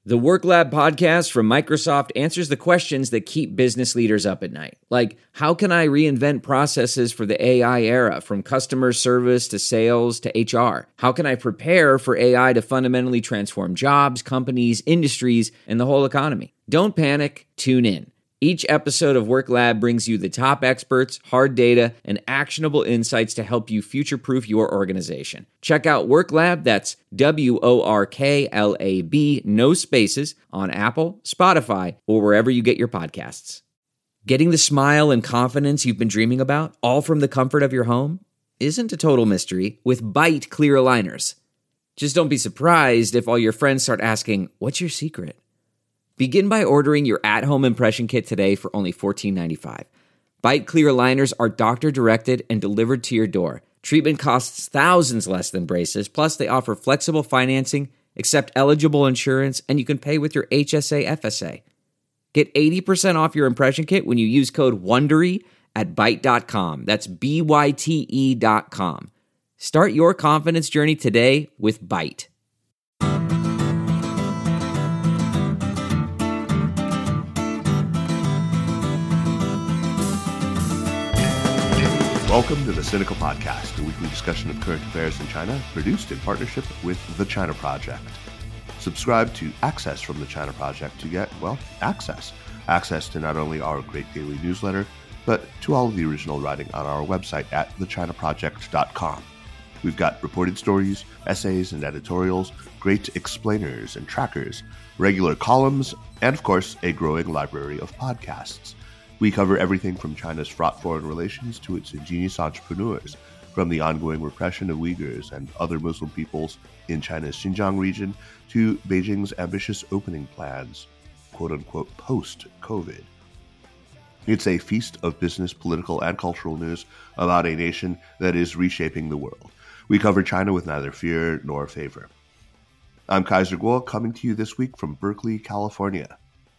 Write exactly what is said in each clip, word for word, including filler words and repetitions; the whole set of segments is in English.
The Work Lab podcast from Microsoft answers the questions that keep business leaders up at night. Like, how can I reinvent processes for the A I era, from customer service to sales to H R? How can I prepare for A I to fundamentally transform jobs, companies, industries, and the whole economy? Don't panic, tune in. Each episode of Work Lab brings you the top experts, hard data, and actionable insights to help you future-proof your organization. Check out Work Lab, that's W O R K L A B, no spaces, on Apple, Spotify, or wherever you get your podcasts. Getting the smile and confidence you've been dreaming about, all from the comfort of your home, isn't a total mystery with Byte clear aligners. Just don't be surprised if all your friends start asking, "What's your secret?" Begin by ordering your at-home impression kit today for only fourteen ninety-five. Byte clear aligners are doctor-directed and delivered to your door. Treatment costs thousands less than braces, plus they offer flexible financing, accept eligible insurance, and you can pay with your H S A F S A. Get eighty percent off your impression kit when you use code WONDERY at byte dot com. That's B Y T E dot com. Start your confidence journey today with Byte. Welcome to the Sinica Podcast, a weekly discussion of current affairs in China, produced in partnership with The China Project. Subscribe to Access from The China Project to get, well, access. Access to not only our great daily newsletter, but to all of the original writing on our website at the china project dot com. We've got reported stories, essays, and editorials, great explainers and trackers, regular columns, and of course, a growing library of podcasts. We cover everything from China's fraught foreign relations to its ingenious entrepreneurs, from the ongoing repression of Uyghurs and other Muslim peoples in China's Xinjiang region to Beijing's ambitious opening plans, quote-unquote, post-COVID. It's a feast of business, political, and cultural news about a nation that is reshaping the world. We cover China with neither fear nor favor. I'm Kaiser Kuo, coming to you this week from Berkeley, California.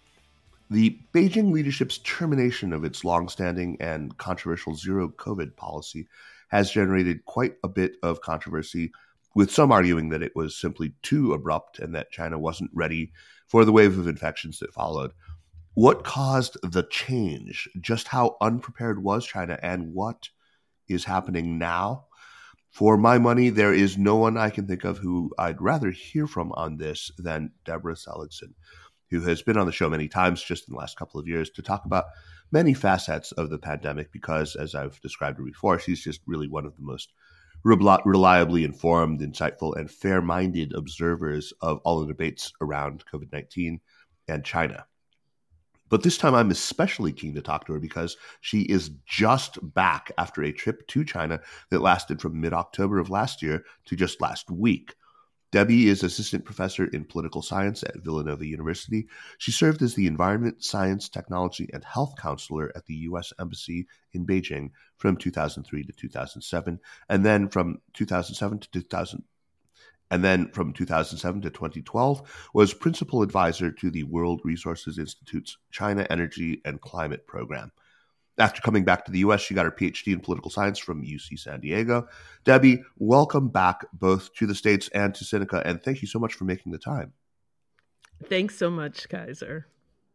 The Beijing leadership's termination of its long-standing and controversial zero-COVID policy has generated quite a bit of controversy, with some arguing that it was simply too abrupt and that China wasn't ready for the wave of infections that followed. What caused the change? Just how unprepared was China, and what is happening now? For my money, there is no one I can think of who I'd rather hear from on this than Deborah Seligson, who has been on the show many times just in the last couple of years to talk about many facets of the pandemic because, as I've described her before, she's just really one of the most reliably informed, insightful, and fair-minded observers of all the debates around COVID nineteen and China. But this time I'm especially keen to talk to her because she is just back after a trip to China that lasted from mid-October of last year to just last week. Debbie is assistant professor in political science at Villanova University. She served as the environment, science, technology, and health counselor at the U S Embassy in Beijing from two thousand three to two thousand seven, and then from two thousand seven to two thousand, and then from two thousand seven to twenty twelve was principal advisor to the World Resources Institute's China Energy and Climate Program. After coming back to the U S, she got her P H D in political science from U C San Diego. Debbie, welcome back both to the States and to Sinica, and thank you so much for making the time. Thanks so much, Kaiser.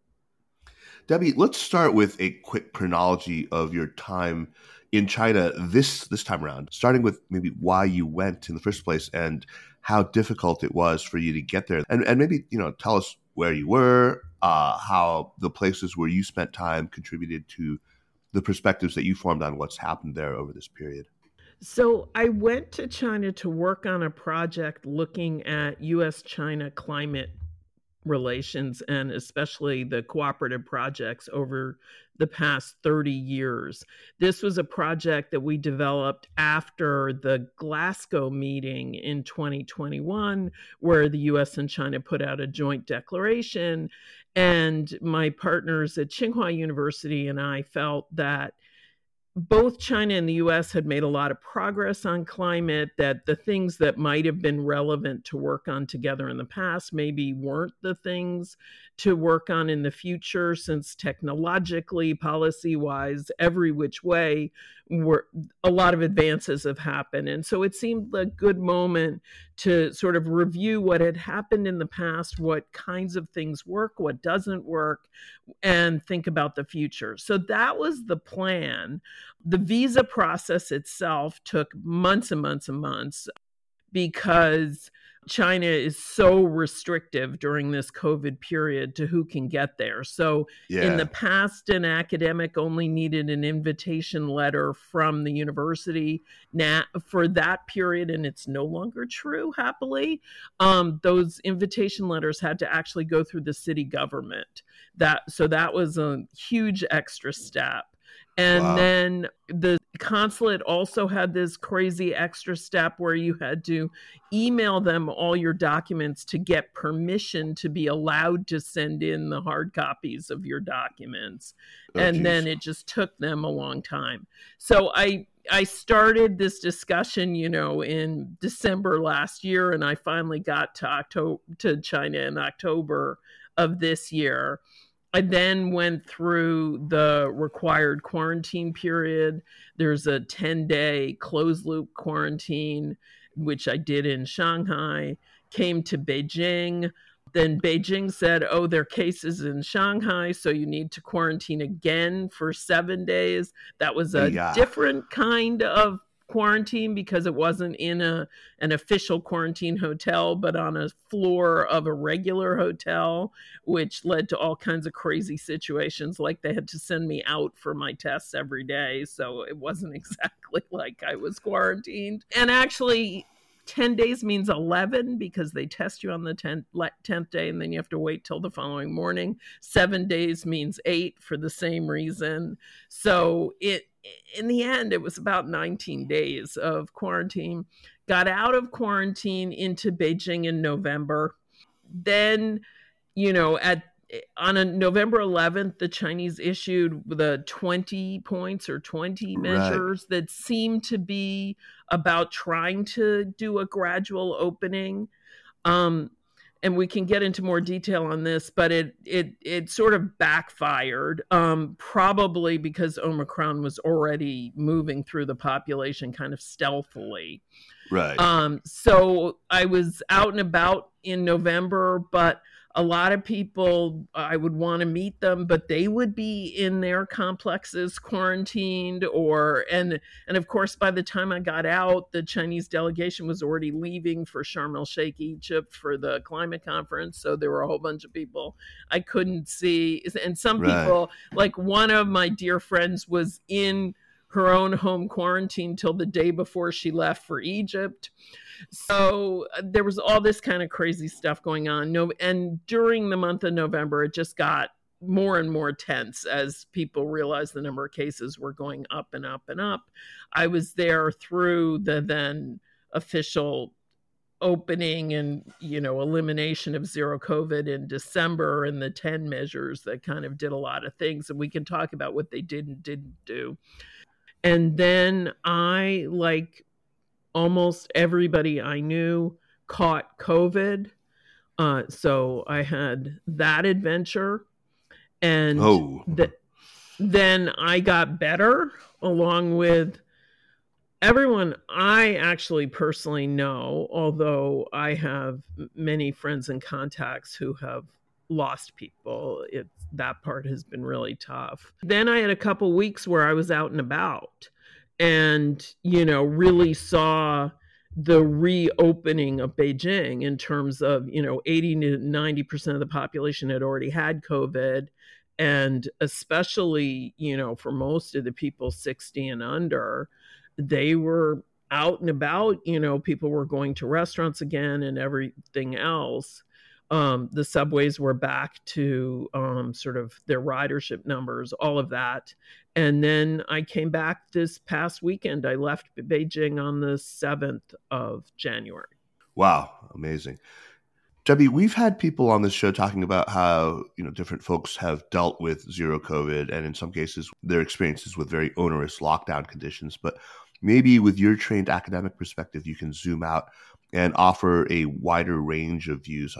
Debbie, let's start with a quick chronology of your time in China this this time around, starting with maybe why you went in the first place and how difficult it was for you to get there. And, and maybe, you know, tell us where you were, uh, how the places where you spent time contributed to the perspectives that you formed on what's happened there over this period. So I went to China to work on a project looking at U S China climate relations and especially the cooperative projects over the past thirty years. This was a project that we developed after the Glasgow meeting in twenty twenty-one, where the U S and China put out a joint declaration. And my partners at Tsinghua University and I felt that both China and the U S had made a lot of progress on climate, that the things that might have been relevant to work on together in the past maybe weren't the things to work on in the future, since technologically, policy-wise, every which way, were a lot of advances have happened. And so it seemed a good moment to sort of review what had happened in the past, what kinds of things work, what doesn't work, and think about the future. So that was the plan. The visa process itself took months and months and months because China is so restrictive during this COVID period to who can get there. So yeah. in the past, an academic only needed an invitation letter from the university. Now, for that period, and it's no longer true, happily, um, those invitation letters had to actually go through the city government. That so that was a huge extra step. And wow. then the consulate also had this crazy extra step where you had to email them all your documents to get permission to be allowed to send in the hard copies of your documents. Oh, and geez. Then it just took them a long time. So I I started this discussion, you know, in December last year, and I finally got to October to China in October of this year. I then went through the required quarantine period. There's a ten-day closed-loop quarantine, which I did in Shanghai, came to Beijing. Then Beijing said, oh, there are cases in Shanghai, so you need to quarantine again for seven days. That was a yeah. different kind of quarantine because it wasn't in a an official quarantine hotel, but on a floor of a regular hotel, which led to all kinds of crazy situations, like they had to send me out for my tests every day. So it wasn't exactly like I was quarantined. And actually, ten days means eleven because they test you on the tenth, tenth day and then you have to wait till the following morning. Seven days means eight for the same reason. So it in the end, it was about nineteen days of quarantine. Got out of quarantine into Beijing in November. Then, you know, at on a November eleventh, the Chinese issued the twenty points or twenty measures right. that seemed to be about trying to do a gradual opening. Um, and we can get into more detail on this, but it it it sort of backfired, um, probably because Omicron was already moving through the population kind of stealthily. Right. Um, so I was out and about in November, but a lot of people, I would want to meet them, but they would be in their complexes quarantined or, and, and of course, by the time I got out, the Chinese delegation was already leaving for Sharm el-Sheikh, Egypt for the climate conference. So there were a whole bunch of people I couldn't see. And some right. people, like one of my dear friends was in her own home quarantine till the day before she left for Egypt. So uh, there was all this kind of crazy stuff going on. No, and during the month of November, it just got more and more tense as people realized the number of cases were going up and up and up. I was there through the then official opening and, you know, elimination of zero COVID in December and the ten measures that kind of did a lot of things. And we can talk about what they did and didn't do. And then I, like almost everybody I knew, caught COVID. Uh, so I had that adventure. And oh. th- then I got better along with everyone I actually personally know, although I have many friends and contacts who have lost people. It's, that part has been really tough. Then I had a couple weeks where I was out and about and, you know, really saw the reopening of Beijing in terms of, you know, eighty to ninety percent of the population had already had COVID. And especially, you know, for most of the people sixty and under, they were out and about, you know, people were going to restaurants again and everything else. Um, the subways were back to um, sort of their ridership numbers, all of that. And then I came back this past weekend. I left Beijing on the seventh of January. Wow. Amazing. Debbie, we've had people on this show talking about how, you know, different folks have dealt with zero COVID and in some cases their experiences with very onerous lockdown conditions. But maybe with your trained academic perspective, you can zoom out and offer a wider range of views on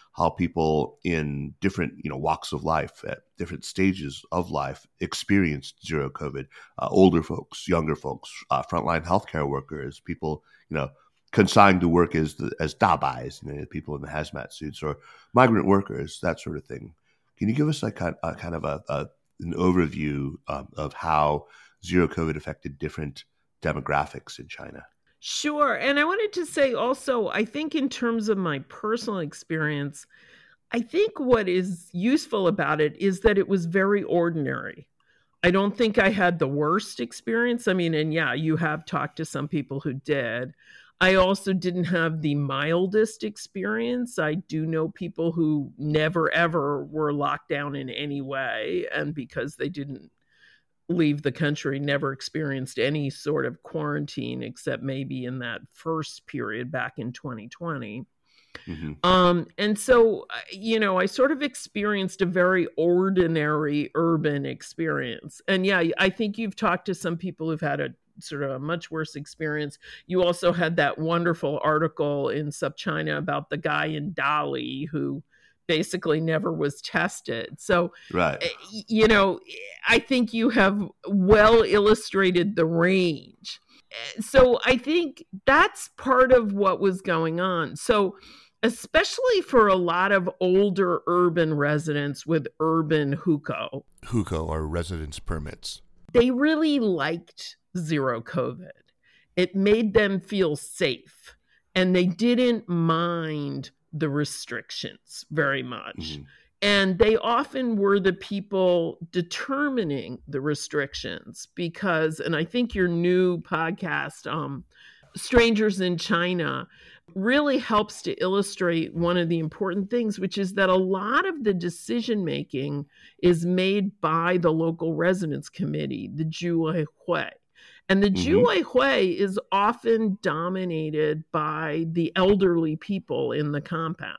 how people in different, you know, walks of life at different stages of life experienced zero COVID. Uh, older folks, younger folks, uh, frontline healthcare workers, people, you know, consigned to work as the, as dabais, you know, people in the hazmat suits, or migrant workers, that sort of thing. Can you give us like a, a kind of a, a an overview um, of how zero COVID affected different demographics in China? Sure. And I wanted to say also, I think in terms of my personal experience, I think what is useful about it is that it was very ordinary. I don't think I had the worst experience. I mean, and yeah, you have talked to some people who did. I also didn't have the mildest experience. I do know people who never, ever were locked down in any way. And because they didn't leave the country, never experienced any sort of quarantine, except maybe in that first period back in twenty twenty. Mm-hmm. Um, and so, you know, I sort of experienced a very ordinary urban experience. And yeah, I think you've talked to some people who've had a sort of a much worse experience. You also had that wonderful article in SupChina about the guy in Dali who basically never was tested. So, right. you know, I think you have well illustrated the range. So I think that's part of what was going on. So especially for a lot of older urban residents with urban hukou. Hukou are residence permits. They really liked zero COVID. It made them feel safe, and they didn't mind the restrictions very much. Mm-hmm. And they often were the people determining the restrictions because, and I think your new podcast, um, Strangers in China, really helps to illustrate one of the important things, which is that a lot of the decision-making is made by the local residence committee, the Zhuwei Hui. And the mm-hmm. Zhuwei Hui is often dominated by the elderly people in the compound.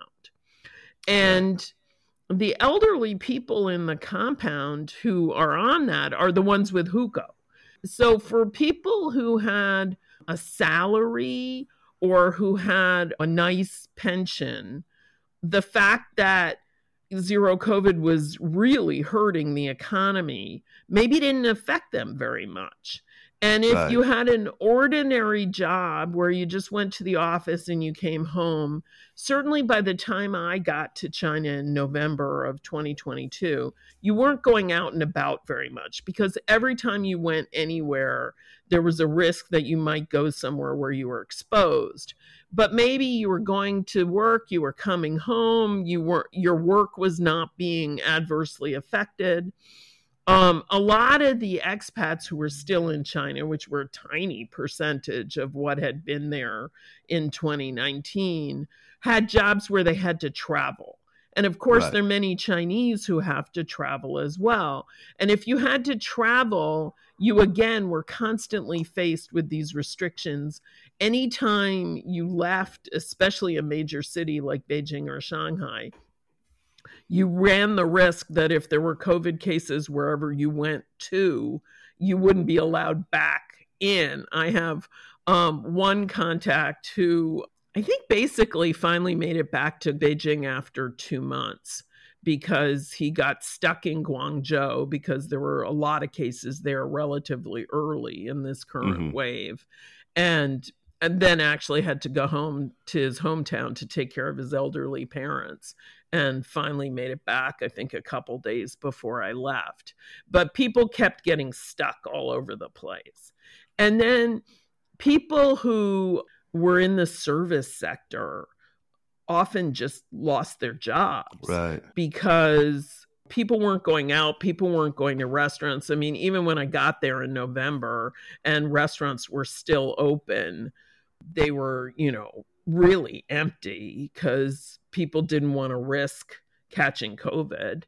And yeah. the elderly people in the compound who are on that are the ones with hukou. So for people who had a salary or who had a nice pension, the fact that zero COVID was really hurting the economy maybe didn't affect them very much. And if right. you had an ordinary job where you just went to the office and you came home, certainly by the time I got to China in November of twenty twenty-two, you weren't going out and about very much because every time you went anywhere, there was a risk that you might go somewhere where you were exposed. But maybe you were going to work, you were coming home, you were your work was not being adversely affected. Um, a lot of the expats who were still in China, which were a tiny percentage of what had been there in twenty nineteen, had jobs where they had to travel. And of course, right. there are many Chinese who have to travel as well. And if you had to travel, you again were constantly faced with these restrictions. Anytime you left, especially a major city like Beijing or Shanghai, you ran the risk that if there were COVID cases wherever you went to, you wouldn't be allowed back in. I have um, one contact who I think basically finally made it back to Beijing after two months because he got stuck in Guangzhou because there were a lot of cases there relatively early in this current mm-hmm. wave. And and then actually had to go home to his hometown to take care of his elderly parents. And finally made it back, I think, a couple days before I left. But people kept getting stuck all over the place. And then people who were in the service sector often just lost their jobs. Right. Because people weren't going out, people weren't going to restaurants. I mean, even when I got there in November and restaurants were still open, they were, you know, really empty because people didn't want to risk catching COVID.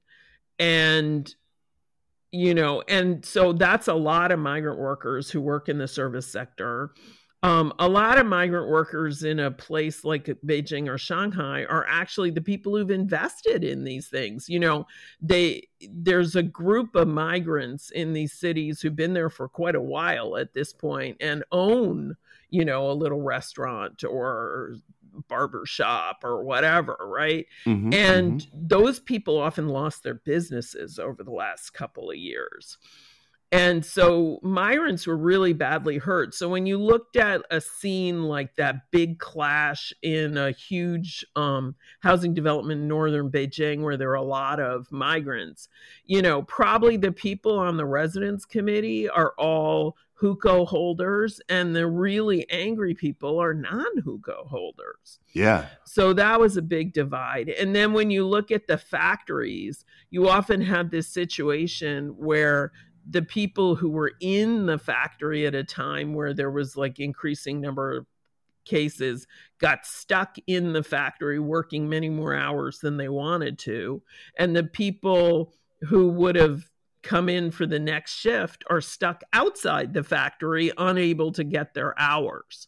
And, you know, and so that's a lot of migrant workers who work in the service sector. Um, a lot of migrant workers in a place like Beijing or Shanghai are actually the people who've invested in these things. You know, they there's a group of migrants in these cities who've been there for quite a while at this point and own, you know, a little restaurant or barber shop or whatever, right? Mm-hmm, And mm-hmm. those people often lost their businesses over the last couple of years. And so migrants were really badly hurt. So when you looked at a scene like that big clash in a huge um, housing development in northern Beijing where there are a lot of migrants, you know, probably the people on the residence committee are all hukou holders, and the really angry people are non-hukou holders. Yeah. So that was a big divide. And then when you look at the factories, you often have this situation where the people who were in the factory at a time where there was like increasing number of cases got stuck in the factory working many more hours than they wanted to. And the people who would have come in for the next shift are stuck outside the factory, unable to get their hours.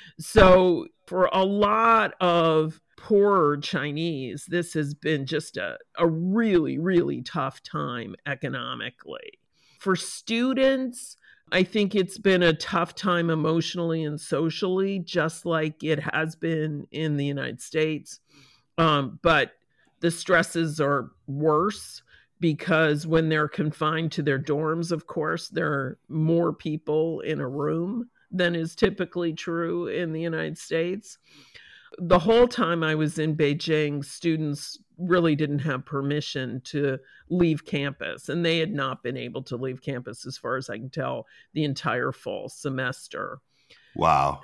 So for a lot of poorer Chinese, this has been just a, a really, really tough time economically. For students, I think it's been a tough time emotionally and socially, just like it has been in the United States. Um, but the stresses are worse because when they're confined to their dorms, of course, there are more people in a room than is typically true in the United States. The whole time I was in Beijing, students really didn't have permission to leave campus, and they had not been able to leave campus, as far as I can tell, the entire fall semester. Wow.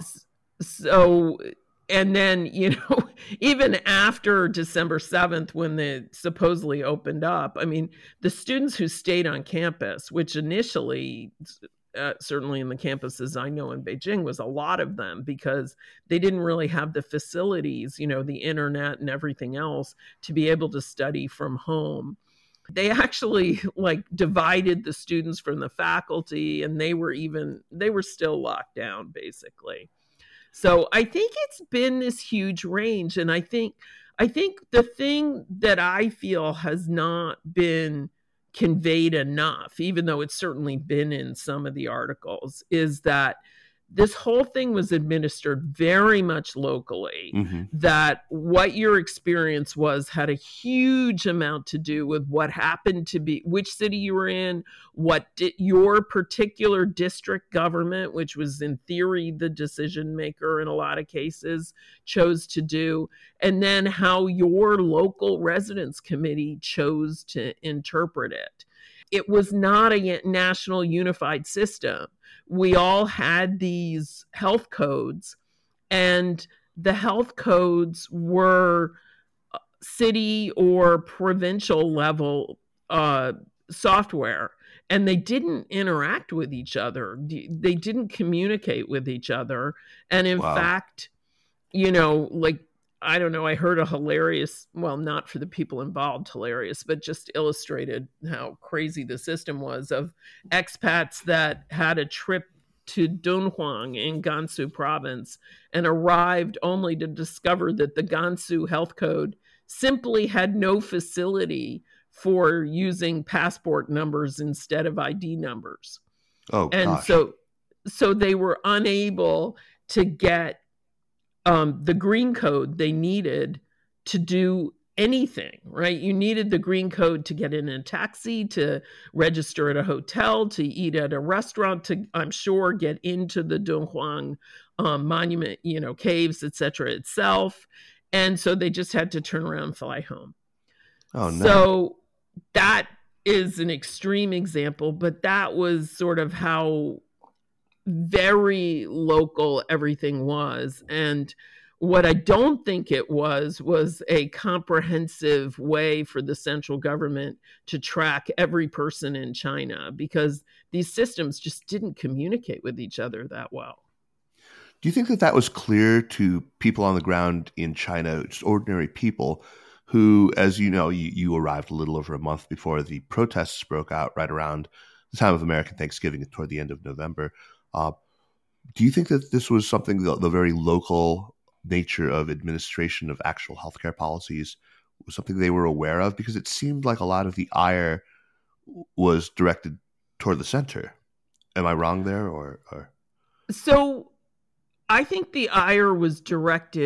So, and then, you know, even after December seventh, when they supposedly opened up, I mean, the students who stayed on campus, which initially, Uh, certainly in the campuses I know in Beijing, was a lot of them because they didn't really have the facilities, you know, the internet and everything else to be able to study from home. They actually like divided the students from the faculty, and they were even, they were still locked down basically. So I think it's been this huge range. And I think, I think the thing that I feel has not been conveyed enough, even though it's certainly been in some of the articles, is that this whole thing was administered very much locally, mm-hmm. that what your experience was had a huge amount to do with what happened to be, which city you were in, what di- your particular district government, which was in theory the decision maker in a lot of cases, chose to do, and then how your local residence committee chose to interpret it. It was not a national unified system. We all had these health codes, and the health codes were city or provincial level uh, software, and they didn't interact with each other. They didn't communicate with each other. And in wow. fact, you know, like, I don't know, I heard a hilarious, well, not for the people involved, hilarious, but just illustrated how crazy the system was, of expats that had a trip to Dunhuang in Gansu province and arrived only to discover that the Gansu health code simply had no facility for using passport numbers instead of I D numbers. Oh, and gosh. so, so they were unable to get Um, the green code they needed to do anything, right? You needed the green code to get in a taxi, to register at a hotel, to eat at a restaurant, to, I'm sure, get into the Dunhuang um, monument, you know, caves, et cetera itself. And so they just had to turn around and fly home. Oh, no. So that is an extreme example, but that was sort of how very local everything was. And what I don't think it was, was a comprehensive way for the central government to track every person in China, because these systems just didn't communicate with each other that well. Do you think that that was clear to people on the ground in China, just ordinary people who, as you know, you, you arrived a little over a month before the protests broke out, right around the time of American Thanksgiving toward the end of November? Uh, do you think that this was something, the, the very local nature of administration of actual healthcare policies was something they were aware of? Because it seemed like a lot of the ire was directed toward the center. Am I wrong there? Or, or? So I think the ire was directed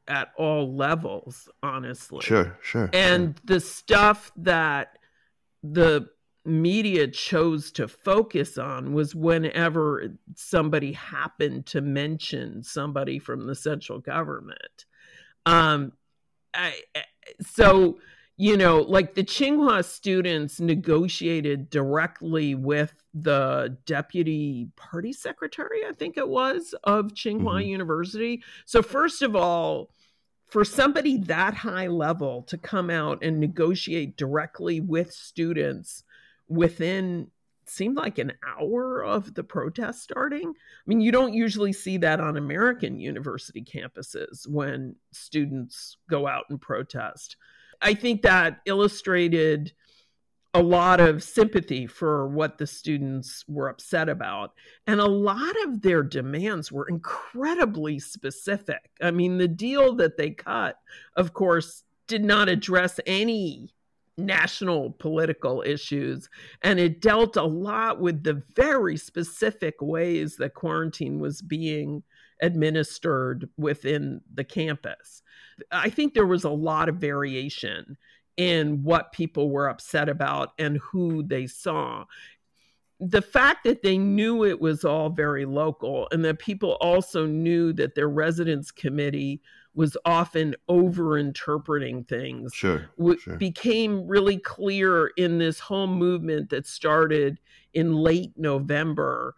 at all levels, honestly. Sure, sure. And sure. the stuff that the media chose to focus on was whenever somebody happened to mention somebody from the central government. Um, I, so, you know, like the Tsinghua students negotiated directly with the deputy party secretary, I think it was, of Tsinghua mm-hmm. University. So first of all, for somebody that high level to come out and negotiate directly with students within, seemed like an hour of the protest starting. I mean, you don't usually see that on American university campuses when students go out and protest. I think that illustrated a lot of sympathy for what the students were upset about. And a lot of their demands were incredibly specific. I mean, the deal that they cut, of course, did not address any national political issues. And it dealt a lot with the very specific ways that quarantine was being administered within the campus. I think there was a lot of variation in what people were upset about and who they saw. The fact that they knew it was all very local and that people also knew that their residence committee was often over-interpreting things sure, w- sure. became really clear in this whole movement that started in late November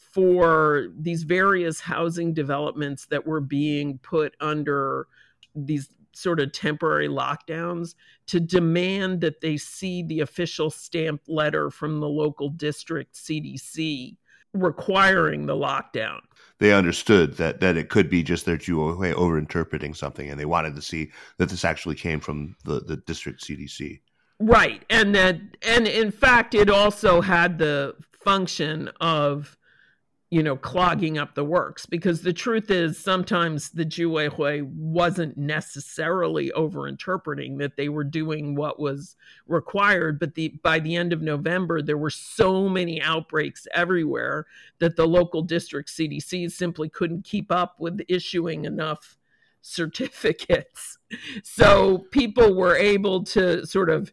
for these various housing developments that were being put under these sort of temporary lockdowns to demand that they see the official stamped letter from the local district C D C requiring the lockdown. They understood that that it could be just their Jew over-interpreting something, and they wanted to see that this actually came from the, the district C D C. Right. And that, and in fact, it also had the function of, you know, clogging up the works, because the truth is sometimes the Juehui wasn't necessarily over-interpreting, that they were doing what was required. But the by the end of November, there were so many outbreaks everywhere that the local district C D C simply couldn't keep up with issuing enough certificates. So people were able to sort of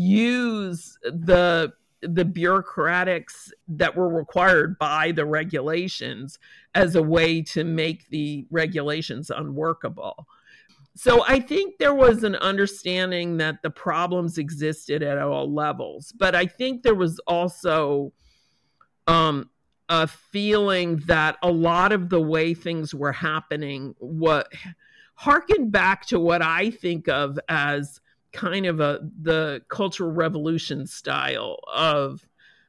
use the the bureaucratics that were required by the regulations as a way to make the regulations unworkable. So I think there was an understanding that the problems existed at all levels, but I think there was also um, a feeling that a lot of the way things were happening what harkened back to what I think of as kind of a the Cultural Revolution style of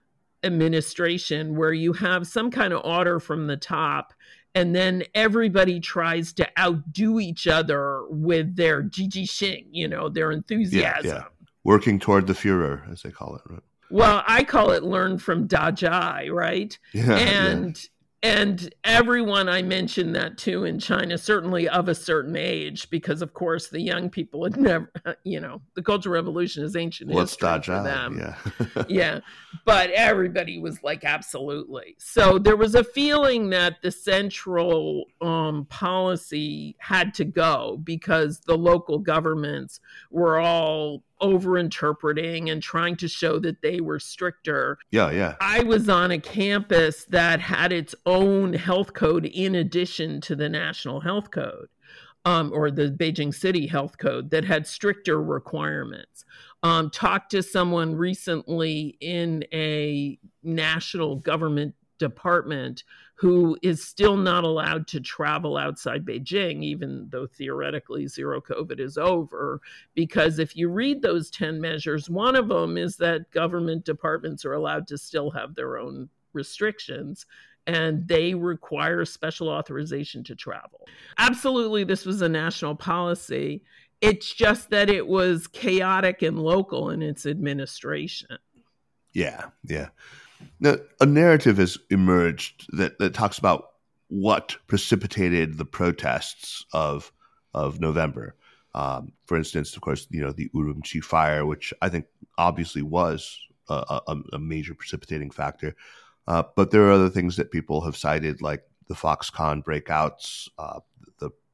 administration, where you have some kind of order from the top, and then everybody tries to outdo each other with their jijixing, you know, their enthusiasm. Yeah, yeah. Working toward the Führer, as they call it, right? Well, I call it learn from Dajai, right? Yeah, and yeah. And everyone I mentioned that to in China, certainly of a certain age, because of course the young people had never, you know, the Cultural Revolution is ancient What's history Dajai? for them. Yeah. Yeah. But everybody was like, absolutely. So there was a feeling that the central um, policy had to go because the local governments were all over-interpreting and trying to show that they were stricter. Yeah, yeah. I was on a campus that had its own health code in addition to the national health code, um, or the Beijing City health code that had stricter requirements. Um, talked to someone recently in a national government department who is still not allowed to travel outside Beijing, even though theoretically zero COVID is over. Because if you read those ten measures, one of them is that government departments are allowed to still have their own restrictions, and they require special authorization to travel. Absolutely, this was a national policy. It's just that it was chaotic and local in its administration. Yeah, yeah. Now, a narrative has emerged that, that talks about what precipitated the protests of of November. Um, for instance, of course, you know, the Urumqi fire, which I think obviously was a, a, a major precipitating factor. Uh, but there are other things that people have cited, like the Foxconn breakouts, uh, the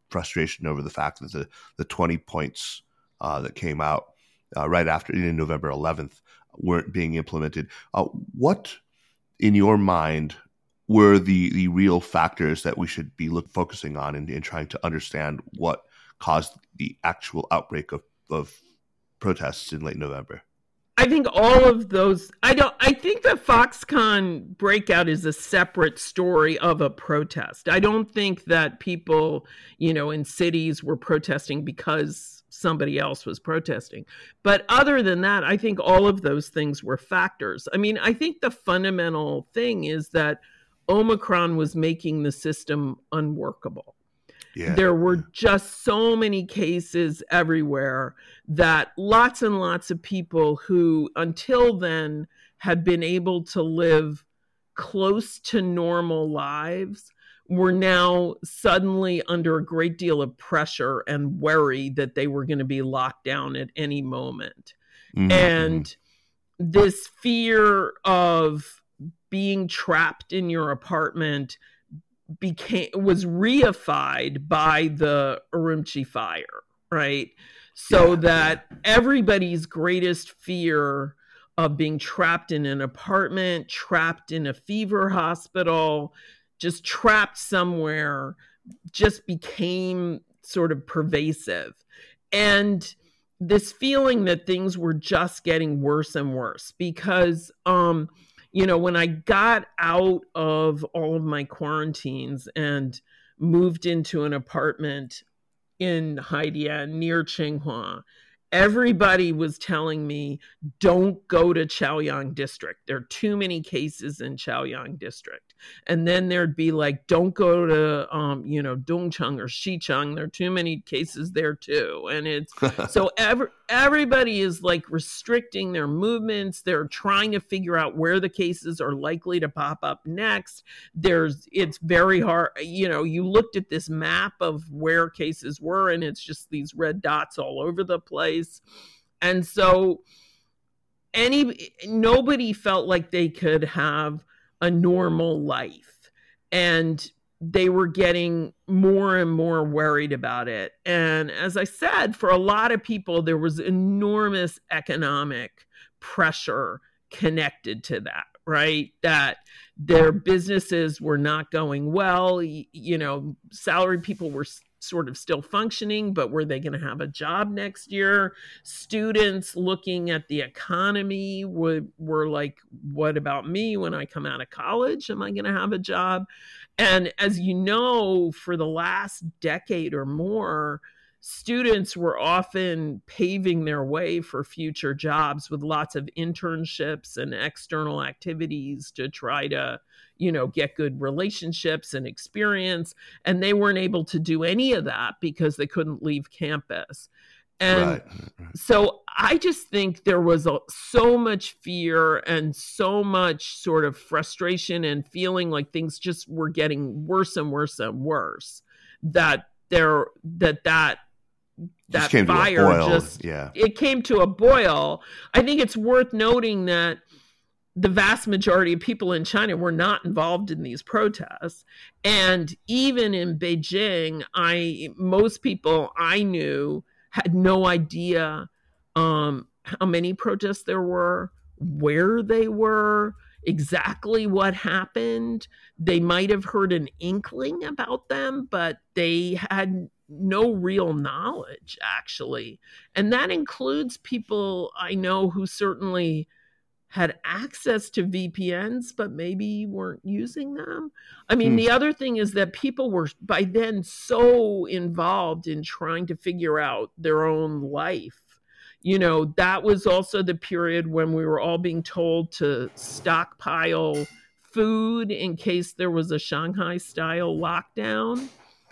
frustration over the fact that the, the twenty points uh, that came out uh, right after, in November eleventh, weren't being implemented. Uh, what, in your mind, were the, the real factors that we should be look, focusing on in, in trying to understand what caused the actual outbreak of, of protests in late November? I think all of those, I don't, I think the Foxconn breakout is a separate story of a protest. I don't think that people, you know, in cities were protesting because somebody else was protesting. But other than that, I think all of those things were factors. I mean, I think the fundamental thing is that Omicron was making the system unworkable. Yeah. There were just so many cases everywhere that lots and lots of people who until then had been able to live close to normal lives were now suddenly under a great deal of pressure and worry that they were going to be locked down at any moment. Mm-hmm. And this fear of being trapped in your apartment became was reified by the Urumqi fire, right? So yeah. that everybody's greatest fear of being trapped in an apartment, trapped in a fever hospital, just trapped somewhere, just became sort of pervasive. And this feeling that things were just getting worse and worse because um you know, when I got out of all of my quarantines and moved into an apartment in Haidian near Tsinghua, everybody was telling me, don't go to Chaoyang District. There are too many cases in Chaoyang District. And then there'd be like, don't go to, um, you know, Dongcheng or Xicheng. There are too many cases there too. And it's, so every, everybody is like restricting their movements. They're trying to figure out where the cases are likely to pop up next. There's, it's very hard. You know, you looked at this map of where cases were and it's just these red dots all over the place. And so any, nobody felt like they could have a normal life, and they were getting more and more worried about it. And as I said, for a lot of people, there was enormous economic pressure connected to that, right? That their businesses were not going well. You know, salaried people were sort of still functioning, but were they going to have a job next year? Students looking at the economy were, were like, what about me when I come out of college? Am I going to have a job? And as you know, for the last decade or more, students were often paving their way for future jobs with lots of internships and external activities to try to, you know, get good relationships and experience. And they weren't able to do any of that because they couldn't leave campus. And right. so I just think there was a, so much fear and so much sort of frustration and feeling like things just were getting worse and worse and worse, that there, that, that, that just fire just, yeah. it came to a boil. I think it's worth noting that the vast majority of people in China were not involved in these protests. And even in Beijing, I, most people I knew had no idea um, how many protests there were, where they were, exactly what happened. They might have heard an inkling about them, but they had no real knowledge, actually. And that includes people I know who certainly had access to V P Ns, but maybe weren't using them. I mean, hmm. the other thing is that people were by then so involved in trying to figure out their own life. You know, that was also the period when we were all being told to stockpile food in case there was a Shanghai-style lockdown.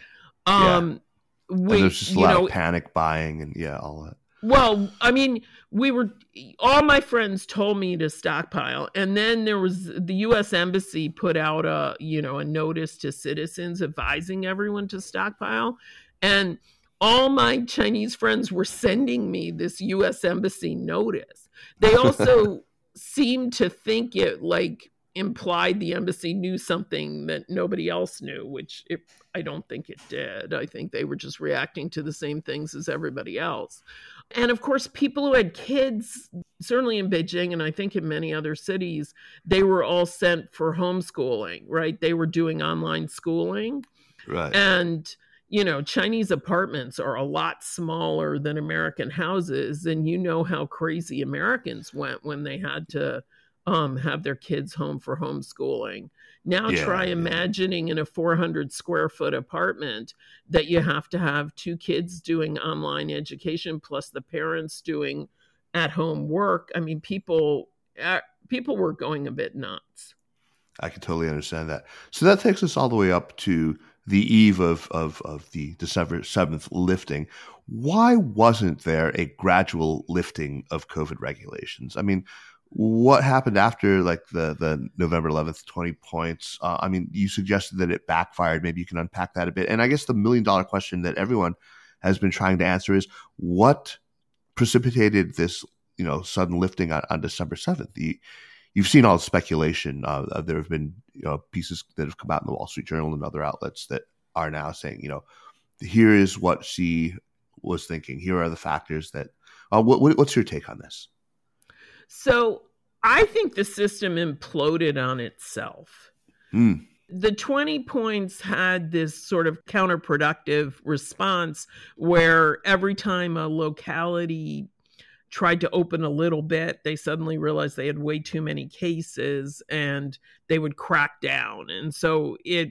Um, yeah. We, there's just a lot know, of panic buying and yeah, all that. Well, I mean, we were, all my friends told me to stockpile. And then there was the U S Embassy put out a, you know, a notice to citizens advising everyone to stockpile. And all my Chinese friends were sending me this U S Embassy notice. They also seemed to think it like implied the embassy knew something that nobody else knew, which it, I don't think it did. I think they were just reacting to the same things as everybody else. And of course, people who had kids, certainly in Beijing, and I think in many other cities, they were all sent for homeschooling, right? They were doing online schooling. Right. And, you know, Chinese apartments are a lot smaller than American houses. And you know how crazy Americans went when they had to um, have their kids home for homeschooling. Now Yeah, try yeah. imagining in a four hundred square foot apartment that you have to have two kids doing online education plus the parents doing at home work. I mean, people uh, people were going a bit nuts. I can totally understand that. So that takes us all the way up to the eve of, of, of the December seventh lifting. Why wasn't there a gradual lifting of COVID regulations? I mean, what happened after like the, the November eleventh, twenty points? Uh, I mean, you suggested that it backfired. Maybe you can unpack that a bit. And I guess the million dollar question that everyone has been trying to answer is what precipitated this, you know, sudden lifting on, on December seventh? The, you've seen all the speculation. Uh, there have been, you know, pieces that have come out in the Wall Street Journal and other outlets that are now saying, you know, here is what she was thinking. Here are the factors that, uh, what, what's your take on this? So I think the system imploded on itself. Mm. The twenty points had this sort of counterproductive response where every time a locality tried to open a little bit, they suddenly realized they had way too many cases and they would crack down. And so it,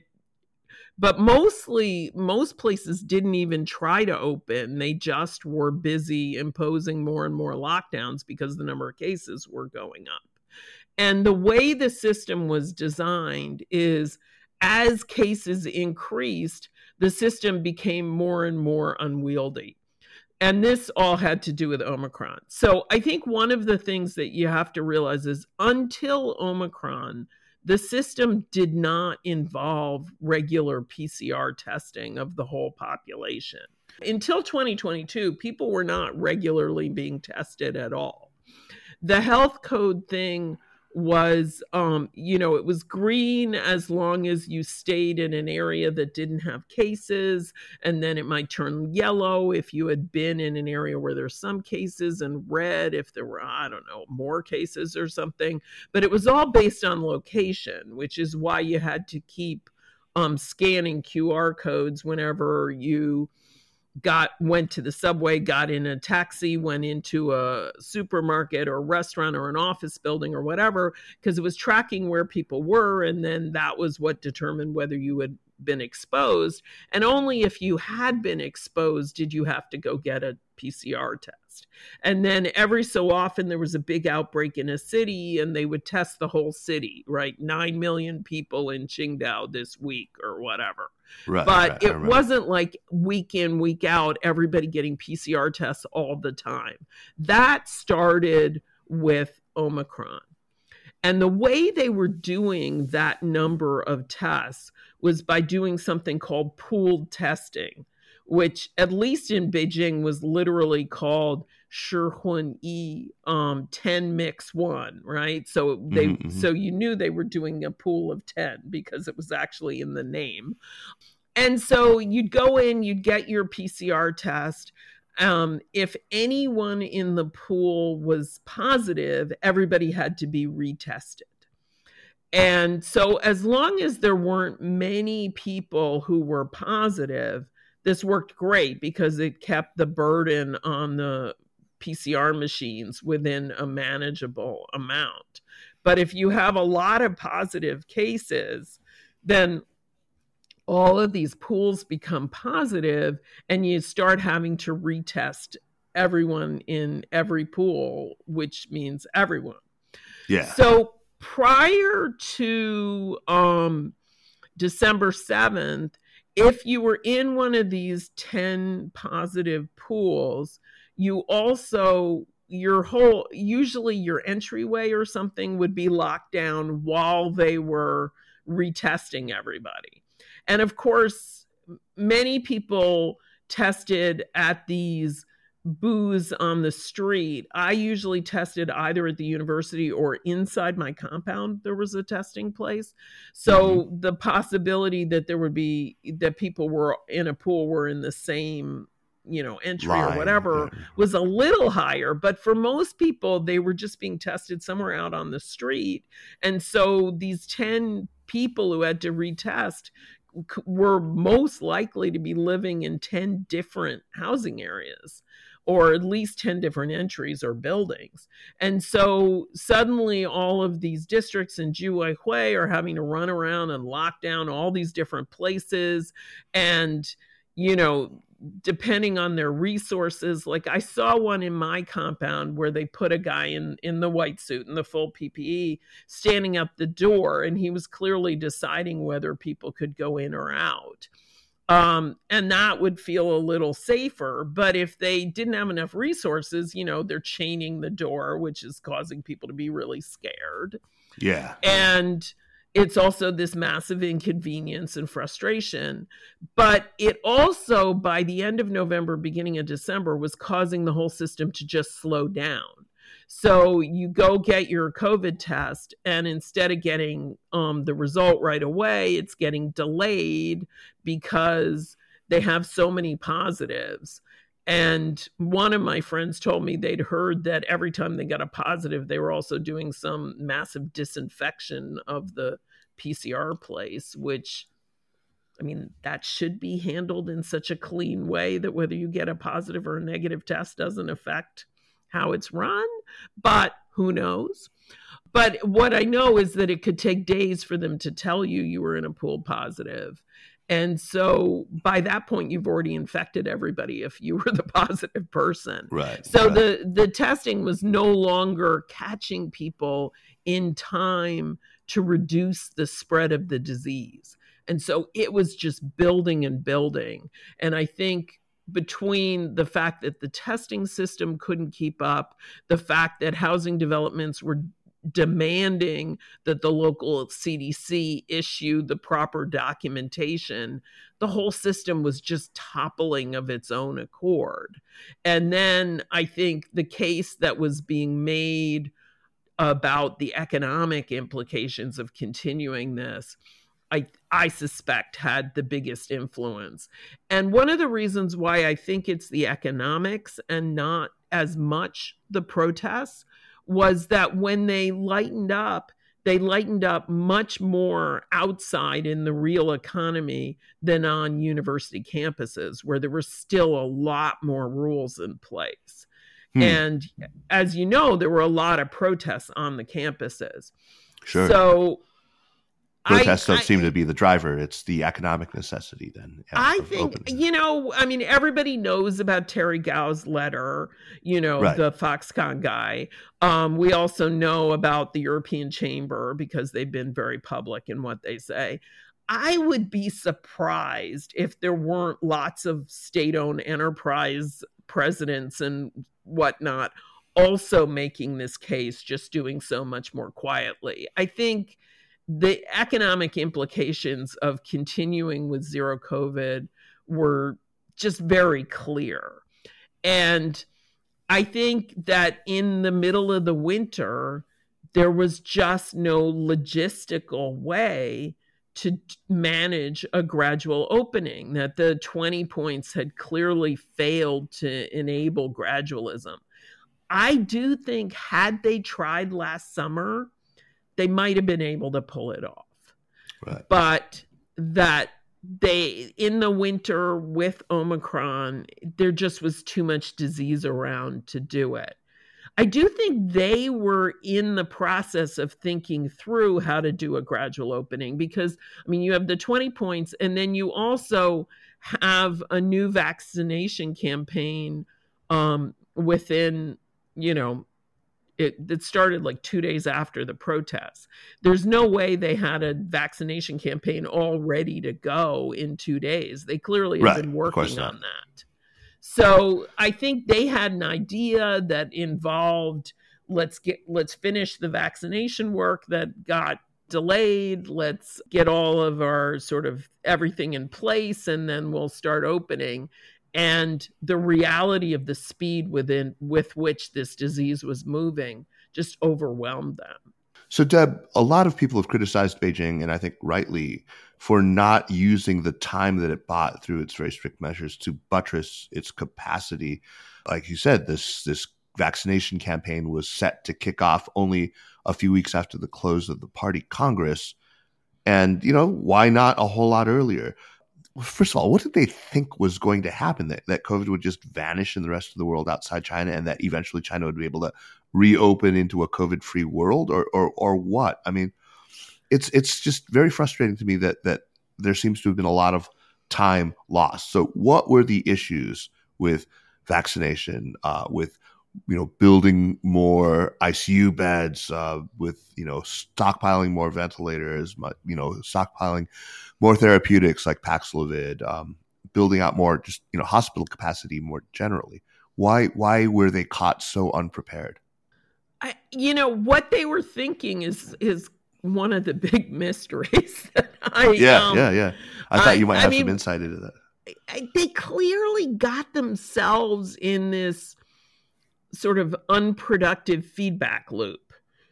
but mostly, most places didn't even try to open. They just were busy imposing more and more lockdowns because the number of cases were going up. And the way the system was designed is as cases increased, the system became more and more unwieldy. And this all had to do with Omicron. So I think one of the things that you have to realize is until Omicron, the system did not involve regular P C R testing of the whole population. Until twenty twenty-two, people were not regularly being tested at all. The health code thing was, um, you know, it was green as long as you stayed in an area that didn't have cases, and then it might turn yellow if you had been in an area where there's some cases, and red if there were, I don't know, more cases or something. But it was all based on location, which is why you had to keep um, scanning Q R codes whenever you got went to the subway, got in a taxi, went into a supermarket or a restaurant or an office building or whatever, because it was tracking where people were. And then that was what determined whether you had been exposed. And only if you had been exposed did you have to go get a P C R test. And then every so often there was a big outbreak in a city and they would test the whole city, right? Nine million people in Qingdao this week or whatever. Right, but right, it wasn't like week in, week out, everybody getting P C R tests all the time. That started with Omicron. And the way they were doing that number of tests was by doing something called pooled testing, which at least in Beijing was literally called Shihun Yi, um, ten mix one, right? So they, mm-hmm. so you knew they were doing a pool of ten because it was actually in the name. And so you'd go in, you'd get your P C R test. Um, if anyone in the pool was positive, everybody had to be retested. And so as long as there weren't many people who were positive, this worked great because it kept the burden on the P C R machines within a manageable amount. But if you have a lot of positive cases, then all of these pools become positive and you start having to retest everyone in every pool, which means everyone. Yeah. So prior to um, December seventh, if you were in one of these ten positive pools, you also, your whole, usually your entryway or something would be locked down while they were retesting everybody. And of course, many people tested at these booze on the street, I usually tested either at the university or inside my compound. There was a testing place. So mm-hmm. the possibility that there would be, that people were in a pool were in the same, you know, entry Line. or whatever yeah. was a little higher. But for most people, they were just being tested somewhere out on the street. And so these ten people who had to retest were most likely to be living in ten different housing areas, or at least ten different entries or buildings. And so suddenly all of these districts in Jiuhui are having to run around and lock down all these different places. And, you know, depending on their resources, like I saw one in my compound where they put a guy in, in the white suit and the full P P E standing up the door, and he was clearly deciding whether people could go in or out. Um, and that would feel a little safer. But if they didn't have enough resources, you know, they're chaining the door, which is causing people to be really scared. Yeah. And it's also this massive inconvenience and frustration. But it also, by the end of November, beginning of December, was causing the whole system to just slow down. So you go get your COVID test, and instead of getting um, the result right away, it's getting delayed because they have so many positives. And one of my friends told me they'd heard that every time they got a positive, they were also doing some massive disinfection of the P C R place, which, I mean, that should be handled in such a clean way that whether you get a positive or a negative test doesn't affect how it's run, but who knows? But what I know is that it could take days for them to tell you you were in a pool positive. And so by that point, you've already infected everybody if you were the positive person. Right. So right. the, the testing was no longer catching people in time to reduce the spread of the disease. And so it was just building and building. And I think between the fact that the testing system couldn't keep up, the fact that housing developments were demanding that the local C D C issue the proper documentation, the whole system was just toppling of its own accord. And then I think the case that was being made about the economic implications of continuing this, I, I suspect had the biggest influence. And one of the reasons why I think it's the economics and not as much the protests was that when they lightened up, they lightened up much more outside in the real economy than on university campuses, where there were still a lot more rules in place. Hmm. And as you know, there were a lot of protests on the campuses. Sure. So protests I, don't I, seem to be the driver. It's the economic necessity then. I think, opening. you know, I mean, everybody knows about Terry Gao's letter, you know, right. the Foxconn guy. Um, we also know about the European Chamber because they've been very public in what they say. I would be surprised if there weren't lots of state-owned enterprise presidents and whatnot also making this case, just doing so much more quietly. I think the economic implications of continuing with zero COVID were just very clear. And I think that in the middle of the winter, there was just no logistical way to manage a gradual opening, that the twenty points had clearly failed to enable gradualism. I do think had they tried last summer, they might have been able to pull it off. Right. But that they, in the winter with Omicron, there just was too much disease around to do it. I do think they were in the process of thinking through how to do a gradual opening because, I mean, you have the twenty points and then you also have a new vaccination campaign um, within, you know, It, it started like two days after the protests. There's no way they had a vaccination campaign all ready to go in two days. They clearly have right. been working on that. So I think they had an idea that involved, let's get, let's finish the vaccination work that got delayed. Let's get all of our sort of everything in place and then we'll start opening. And the reality of the speed within with which this disease was moving just overwhelmed them. So, Deb, a lot of people have criticized Beijing, and I think rightly, for not using the time that it bought through its very strict measures to buttress its capacity. Like you said, this this vaccination campaign was set to kick off only a few weeks after the close of the party Congress. And, you know, why not a whole lot earlier? First of all, what did they think was going to happen? That, that COVID would just vanish in the rest of the world outside China, and that eventually China would be able to reopen into a COVID-free world, or or or what? I mean, it's it's just very frustrating to me that that there seems to have been a lot of time lost. So what were the issues with vaccination, uh, with you know building more I C U beds, uh, with you know stockpiling more ventilators, you know stockpiling more therapeutics like Paxlovid, um, building out more just you know hospital capacity more generally? Why why were they caught so unprepared? I, you know, what they were thinking is is one of the big mysteries. That I, yeah, um, yeah, yeah. I thought I, you might have I some mean, insight into that. I, they clearly got themselves in this sort of unproductive feedback loop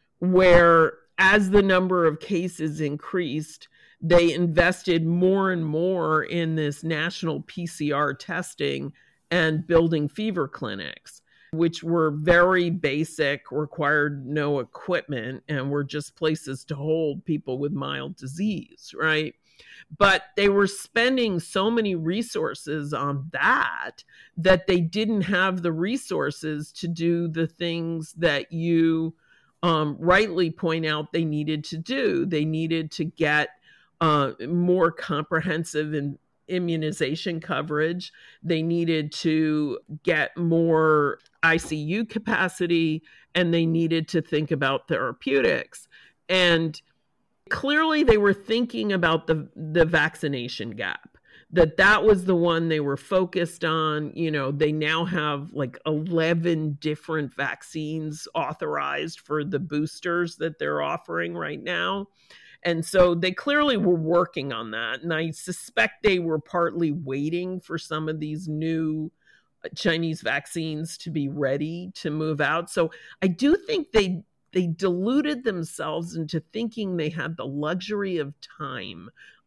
where, as the number of cases increased, they invested more and more in this national P C R testing and building fever clinics, which were very basic, required no equipment, and were just places to hold people with mild disease, right? But they were spending so many resources on that that they didn't have the resources to do the things that you um, rightly point out they needed to do. They needed to get uh, more comprehensive and immunization coverage. They needed to get more I C U capacity, and they needed to think about therapeutics. And clearly they were thinking about the, the vaccination gap, that that was the one they were focused on. You know, they now have like eleven different vaccines authorized for the boosters that they're offering right now. And so they clearly were working on that. And I suspect they were partly waiting for some of these new Chinese vaccines to be ready to move out. So I do think they they deluded themselves into thinking they had the luxury of time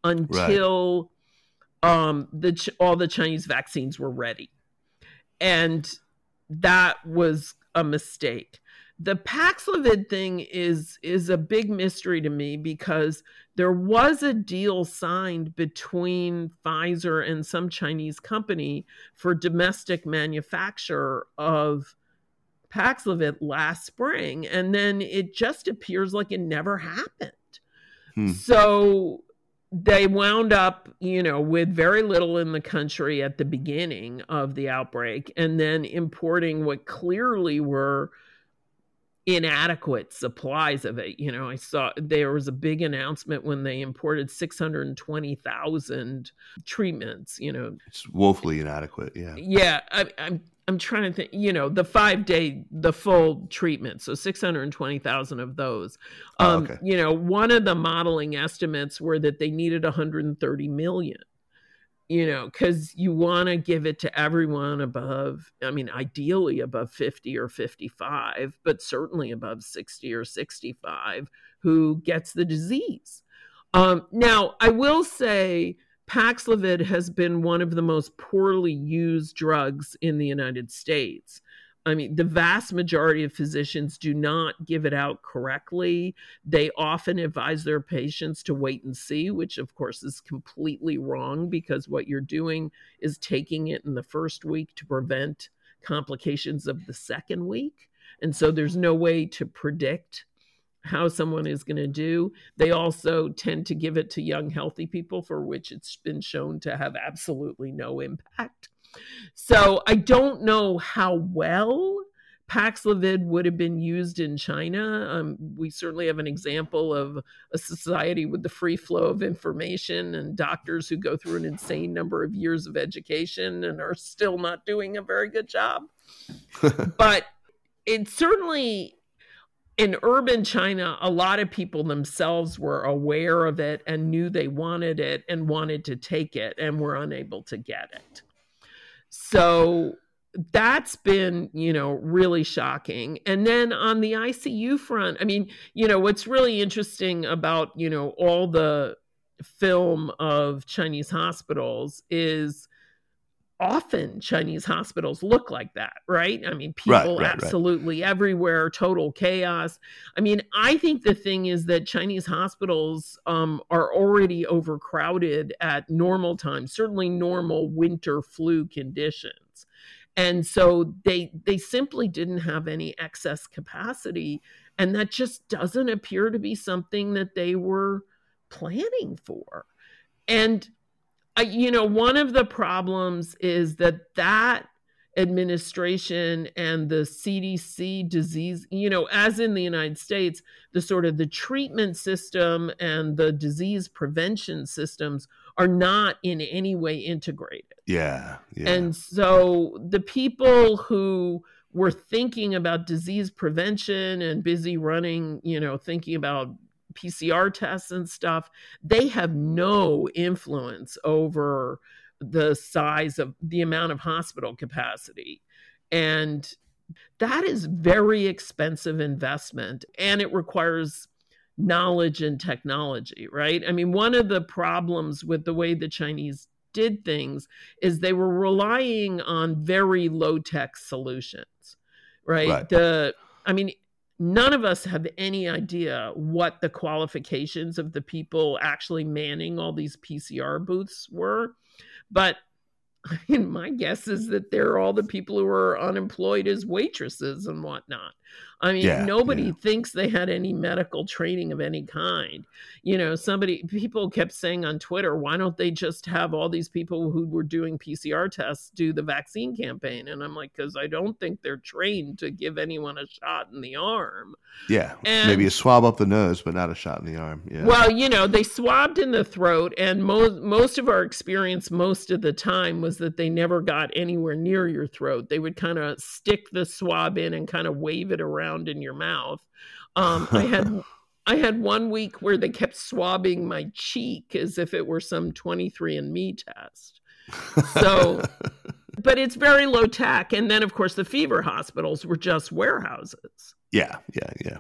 until right. um, the all the Chinese vaccines were ready. And that was a mistake. The Paxlovid thing is is a big mystery to me because there was a deal signed between Pfizer and some Chinese company for domestic manufacture of Paxlovid last spring, and then it just appears like it never happened. Hmm. So they wound up, you know, with very little in the country at the beginning of the outbreak, and then importing what clearly were inadequate supplies of it. You know, I saw there was a big announcement when they imported six hundred twenty thousand treatments, you know. It's woefully inadequate, yeah. Yeah, I, I'm I'm trying to think, you know, the five day, the full treatment. So six hundred twenty thousand of those. Um, oh, okay. You know, one of the modeling estimates were that they needed one hundred thirty million. You know, because you want to give it to everyone above, I mean, ideally above fifty or fifty-five, but certainly above sixty or sixty-five, who gets the disease. Um, now, I will say Paxlovid has been one of the most poorly used drugs in the United States. I mean, the vast majority of physicians do not give it out correctly. They often advise their patients to wait and see, which of course is completely wrong because what you're doing is taking it in the first week to prevent complications of the second week. And so there's no way to predict how someone is going to do. They also tend to give it to young, healthy people, for which it's been shown to have absolutely no impact. So I don't know how well Paxlovid would have been used in China. Um, we certainly have an example of a society with the free flow of information and doctors who go through an insane number of years of education and are still not doing a very good job. But it certainly, in urban China, a lot of people themselves were aware of it and knew they wanted it and wanted to take it and were unable to get it. So that's been, you know, really shocking. And then on the I C U front, I mean, you know, what's really interesting about, you know, all the film of Chinese hospitals is often Chinese hospitals look like that, right? I mean, people Right, right, absolutely right. everywhere, total chaos. I mean, I think the thing is that Chinese hospitals um, are already overcrowded at normal times, certainly normal winter flu conditions. And so they they simply didn't have any excess capacity. And that just doesn't appear to be something that they were planning for. And Uh, you know, one of the problems is that that administration and the C D C disease, you know, as in the United States, the sort of the treatment system and the disease prevention systems are not in any way integrated. Yeah, yeah. And so the people who were thinking about disease prevention and busy running, you know, thinking about P C R tests and stuff, they have no influence over the size of the amount of hospital capacity. And that is very expensive investment, and it requires knowledge and technology, right? I mean, one of the problems with the way the Chinese did things is they were relying on very low-tech solutions, right? Right. The, I mean, none of us have any idea what the qualifications of the people actually manning all these P C R booths were. But I mean, my guess is that they're all the people who are unemployed as waitresses and whatnot. I mean, Yeah, nobody yeah. thinks they had any medical training of any kind. You know, somebody, people kept saying on Twitter, why don't they just have all these people who were doing P C R tests do the vaccine campaign? And I'm like, because I don't think they're trained to give anyone a shot in the arm. Yeah, And maybe a swab up the nose, but not a shot in the arm. Yeah. well, you know, they swabbed in the throat, and most most of our experience most of the time was that they never got anywhere near your throat. They would kind of stick the swab in and kind of wave it around in your mouth. Um, I had I had one week where they kept swabbing my cheek as if it were some twenty-three and me test. So, but it's very low tech. And then, of course, the fever hospitals were just warehouses. Yeah, yeah, yeah.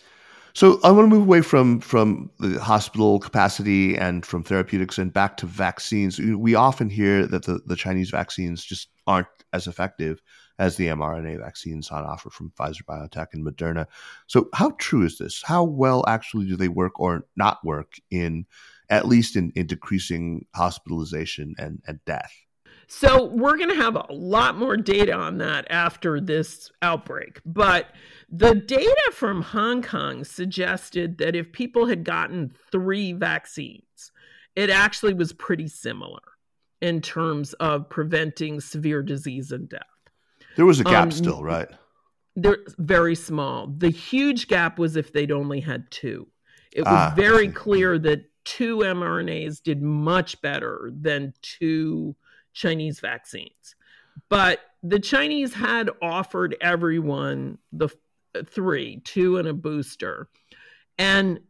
So I want to move away from from the hospital capacity and from therapeutics and back to vaccines. We often hear that the, the Chinese vaccines just aren't as effective as the mRNA vaccines on offer from Pfizer BioNTech and Moderna. So how true is this? How well actually do they work or not work in, at least in, in decreasing hospitalization and, and death? So we're going to have a lot more data on that after this outbreak. But the data from Hong Kong suggested that if people had gotten three vaccines, it actually was pretty similar in terms of preventing severe disease and death. There was a gap Um, still, right? They're very small. The huge gap was if they'd only had two. It was Ah, I very see. clear that two mRNAs did much better than two Chinese vaccines. But the Chinese had offered everyone the three, two and a booster. And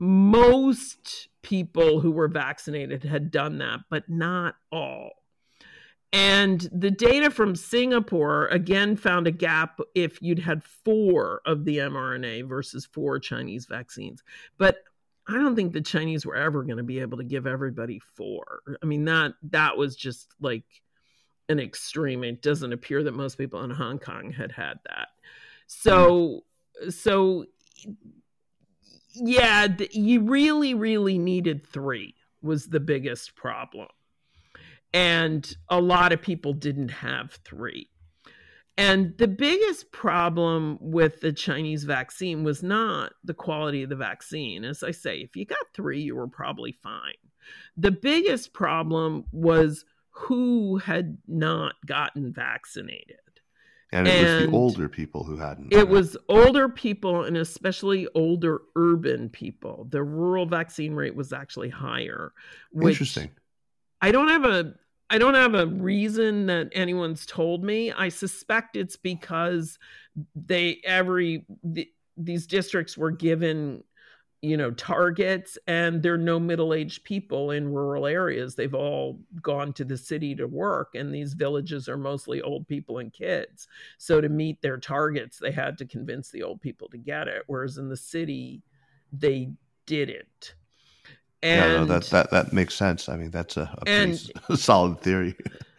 most people who were vaccinated had done that, but not all. And the data from Singapore, again, found a gap if you'd had four of the mRNA versus four Chinese vaccines. But I don't think the Chinese were ever going to be able to give everybody four. I mean, that that was just like an extreme. It doesn't appear that most people in Hong Kong had had that. So, so yeah, th- you really, really needed three was the biggest problem. And a lot of people didn't have three. And the biggest problem with the Chinese vaccine was not the quality of the vaccine. As I say, if you got three, you were probably fine. The biggest problem was who had not gotten vaccinated. And it was And the older people who hadn't. It was older people, and especially older urban people. The rural vaccine rate was actually higher. Which Interesting. I don't have a I don't have a reason that anyone's told me. I suspect it's because they every the, these districts were given you know, targets, and there are no middle-aged people in rural areas. They've all gone to the city to work, and these villages are mostly old people and kids. So to meet their targets, they had to convince the old people to get it, whereas in the city, they didn't. And yeah, no, that, that, that makes sense. I mean, that's a, a and, pretty solid theory.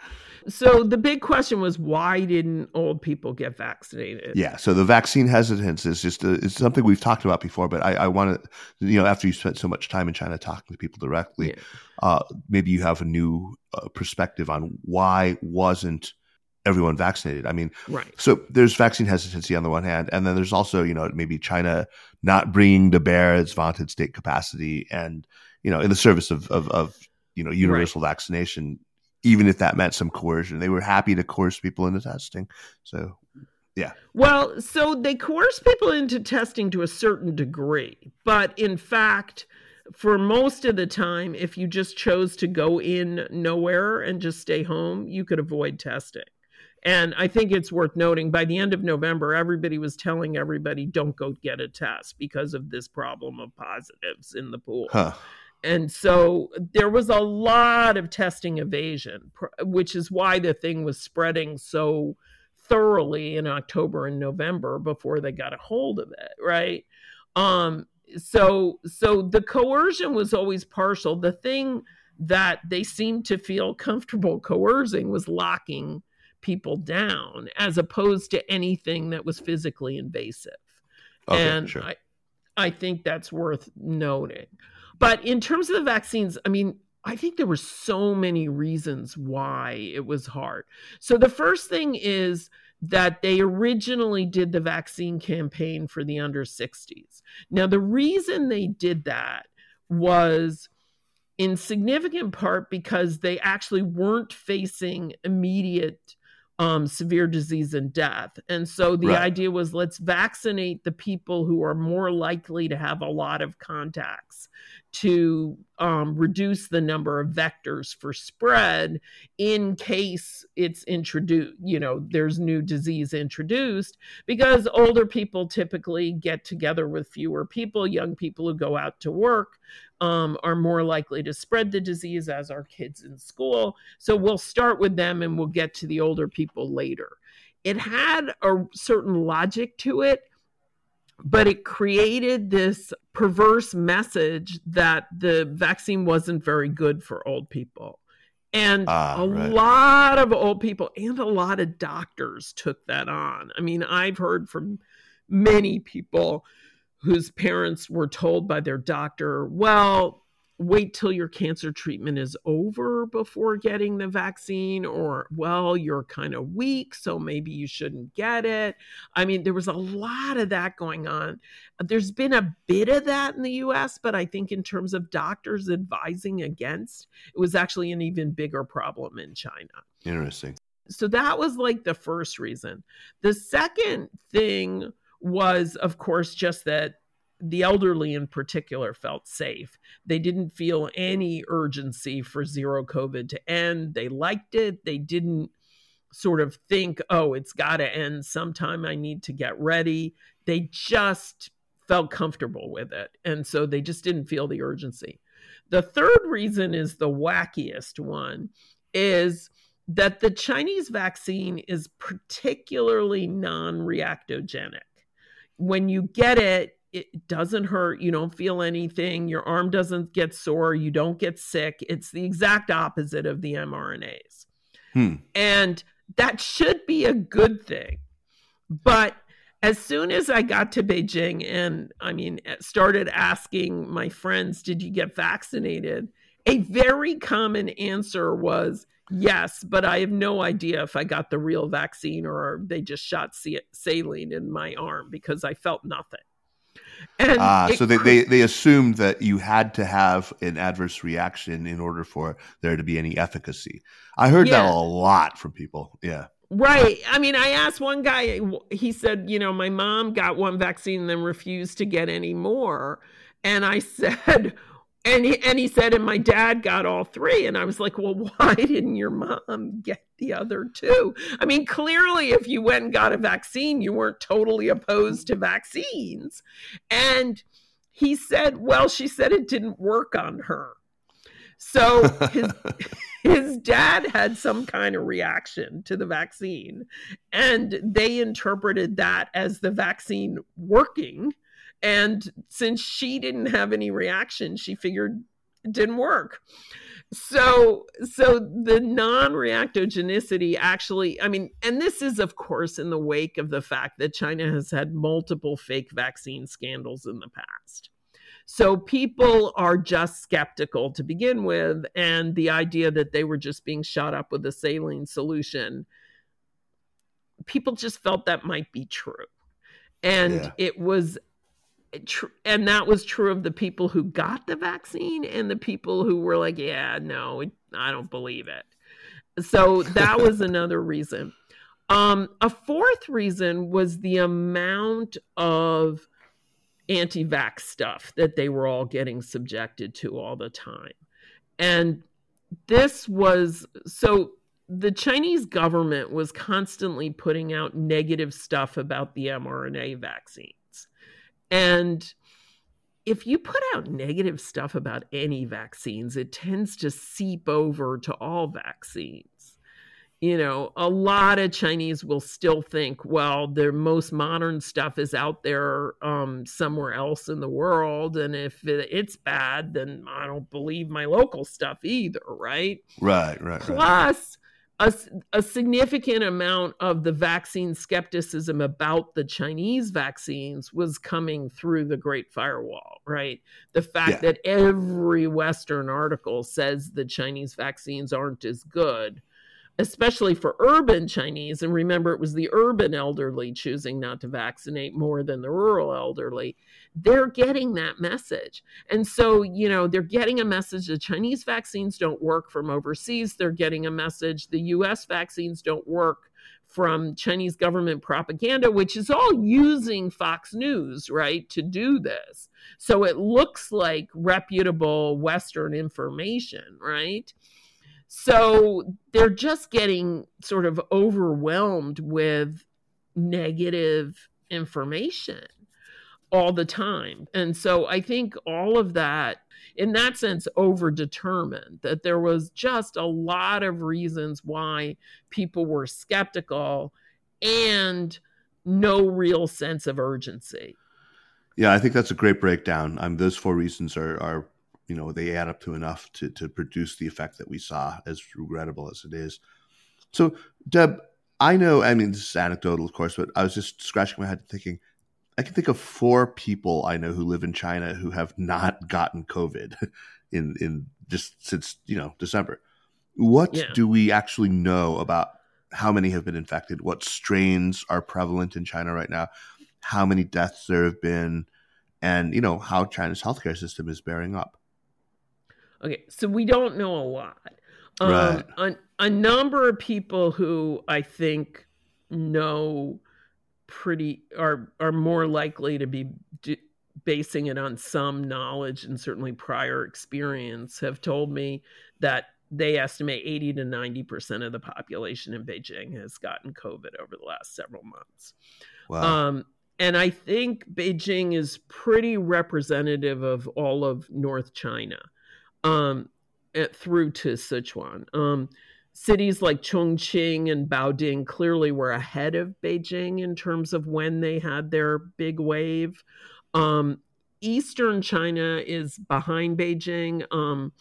So the big question was, why didn't old people get vaccinated? Yeah. So the vaccine hesitance is just a, it's something we've talked about before, but I, I want to, you know, after you spent so much time in China talking to people directly, yeah. uh, maybe you have a new uh, perspective on why wasn't everyone vaccinated. I mean, right. So there's vaccine hesitancy on the one hand, and then there's also, you know, maybe China not bringing to bear its vaunted state capacity and, you know, in the service of, of, of you know, universal right. vaccination, even if that meant some coercion. They were happy to coerce people into testing. So, yeah. Well, so they coerce people into testing to a certain degree. But in fact, for most of the time, if you just chose to go in nowhere and just stay home, you could avoid testing. And I think it's worth noting, by the end of November, everybody was telling everybody, don't go get a test because of this problem of positives in the pool. Huh. And so there was a lot of testing evasion, which is why the thing was spreading so thoroughly in October and November before they got a hold of it, right? Um, so, so the coercion was always partial. The thing that they seemed to feel comfortable coercing was locking people down, as opposed to anything that was physically invasive. Okay, and sure. I, I think that's worth noting. But in terms of the vaccines, I mean, I think there were so many reasons why it was hard. So the first thing is that they originally did the vaccine campaign for the under sixties. Now, the reason they did that was in significant part because they actually weren't facing immediate Um, severe disease and death. And so the right. idea was, let's vaccinate the people who are more likely to have a lot of contacts to um, reduce the number of vectors for spread in case it's introduced, you know, there's new disease introduced, because older people typically get together with fewer people. Young people who go out to work Um, are more likely to spread the disease, as are kids in school. So we'll start with them and we'll get to the older people later. It had a certain logic to it, but it created this perverse message that the vaccine wasn't very good for old people. And ah, a right. lot of old people and a lot of doctors took that on. I mean, I've heard from many people whose parents were told by their doctor, well, wait till your cancer treatment is over before getting the vaccine, or, well, you're kind of weak, so maybe you shouldn't get it. I mean, there was a lot of that going on. There's been a bit of that in the U S, but I think in terms of doctors advising against, it was actually an even bigger problem in China. Interesting. So that was like the first reason. The second thing was, of course, just that the elderly in particular felt safe. They didn't feel any urgency for zero COVID to end. They liked it. They didn't sort of think, oh, it's got to end sometime. I need to get ready. They just felt comfortable with it. And so they just didn't feel the urgency. The third reason is the wackiest one, is that the Chinese vaccine is particularly non-reactogenic. When you get it, it doesn't hurt. You don't feel anything. Your arm doesn't get sore. You don't get sick. It's the exact opposite of the mRNAs. Hmm. And that should be a good thing. But as soon as I got to Beijing and, I mean, started asking my friends, did you get vaccinated? A very common answer was, yes, but I have no idea if I got the real vaccine or they just shot saline in my arm, because I felt nothing. And ah, it, so they, they, they assumed that you had to have an adverse reaction in order for there to be any efficacy. I heard yeah. that a lot from people. Yeah. Right. I mean, I asked one guy, he said, you know, my mom got one vaccine and then refused to get any more. And I said, and he, and he said, and my dad got all three. And I was like, well, why didn't your mom get the other two? I mean, clearly, if you went and got a vaccine, you weren't totally opposed to vaccines. And he said, well, she said it didn't work on her. So his his dad had some kind of reaction to the vaccine, and they interpreted that as the vaccine working. And since she didn't have any reaction, she figured it didn't work. So, so the non-reactogenicity actually, I mean, and this is, of course, in the wake of the fact that China has had multiple fake vaccine scandals in the past. So people are just skeptical to begin with, and the idea that they were just being shot up with a saline solution, people just felt that might be true. And yeah. it was And that was true of the people who got the vaccine and the people who were like, yeah, no, I don't believe it. So that was another reason. Um, a fourth reason was the amount of anti-vax stuff that they were all getting subjected to all the time. And this was, so the Chinese government was constantly putting out negative stuff about the mRNA vaccine. And if you put out negative stuff about any vaccines, it tends to seep over to all vaccines. You know, a lot of Chinese will still think, well, their most modern stuff is out there um, somewhere else in the world. And if it, it's bad, then I don't believe my local stuff either, right? Right, right, Plus, right. A, a significant amount of the vaccine skepticism about the Chinese vaccines was coming through the Great Firewall, right? The fact yeah. that every Western article says the Chinese vaccines aren't as good, especially for urban Chinese. And remember, it was the urban elderly choosing not to vaccinate more than the rural elderly. They're getting that message. And so, you know, they're getting a message that Chinese vaccines don't work from overseas. They're getting a message the U S vaccines don't work from Chinese government propaganda, which is all using Fox News, right, to do this. So it looks like reputable Western information, right? So they're just getting sort of overwhelmed with negative information all the time. And so I think all of that, in that sense, overdetermined, that there was just a lot of reasons why people were skeptical and no real sense of urgency. Yeah, I think that's a great breakdown. Um, those four reasons are, are you know, they add up to enough to, to produce the effect that we saw, as regrettable as it is. So, Deb, I know, I mean, this is anecdotal, of course, but I was just scratching my head thinking, I can think of four people I know who live in China who have not gotten COVID in, in just since, you know, December. What yeah. do we actually know about how many have been infected? What strains are prevalent in China right now? How many deaths there have been? And, you know, how China's healthcare system is bearing up? Okay, so we don't know a lot. Um, right. a, a number of people who I think know pretty are are more likely to be d- basing it on some knowledge and certainly prior experience have told me that they estimate eighty to ninety percent of the population in Beijing has gotten COVID over the last several months. Wow. Um, and I think Beijing is pretty representative of all of North China. Um, through to Sichuan. Um, cities like Chongqing and Baoding clearly were ahead of Beijing in terms of when they had their big wave. Um, Eastern China is behind Beijing. Um,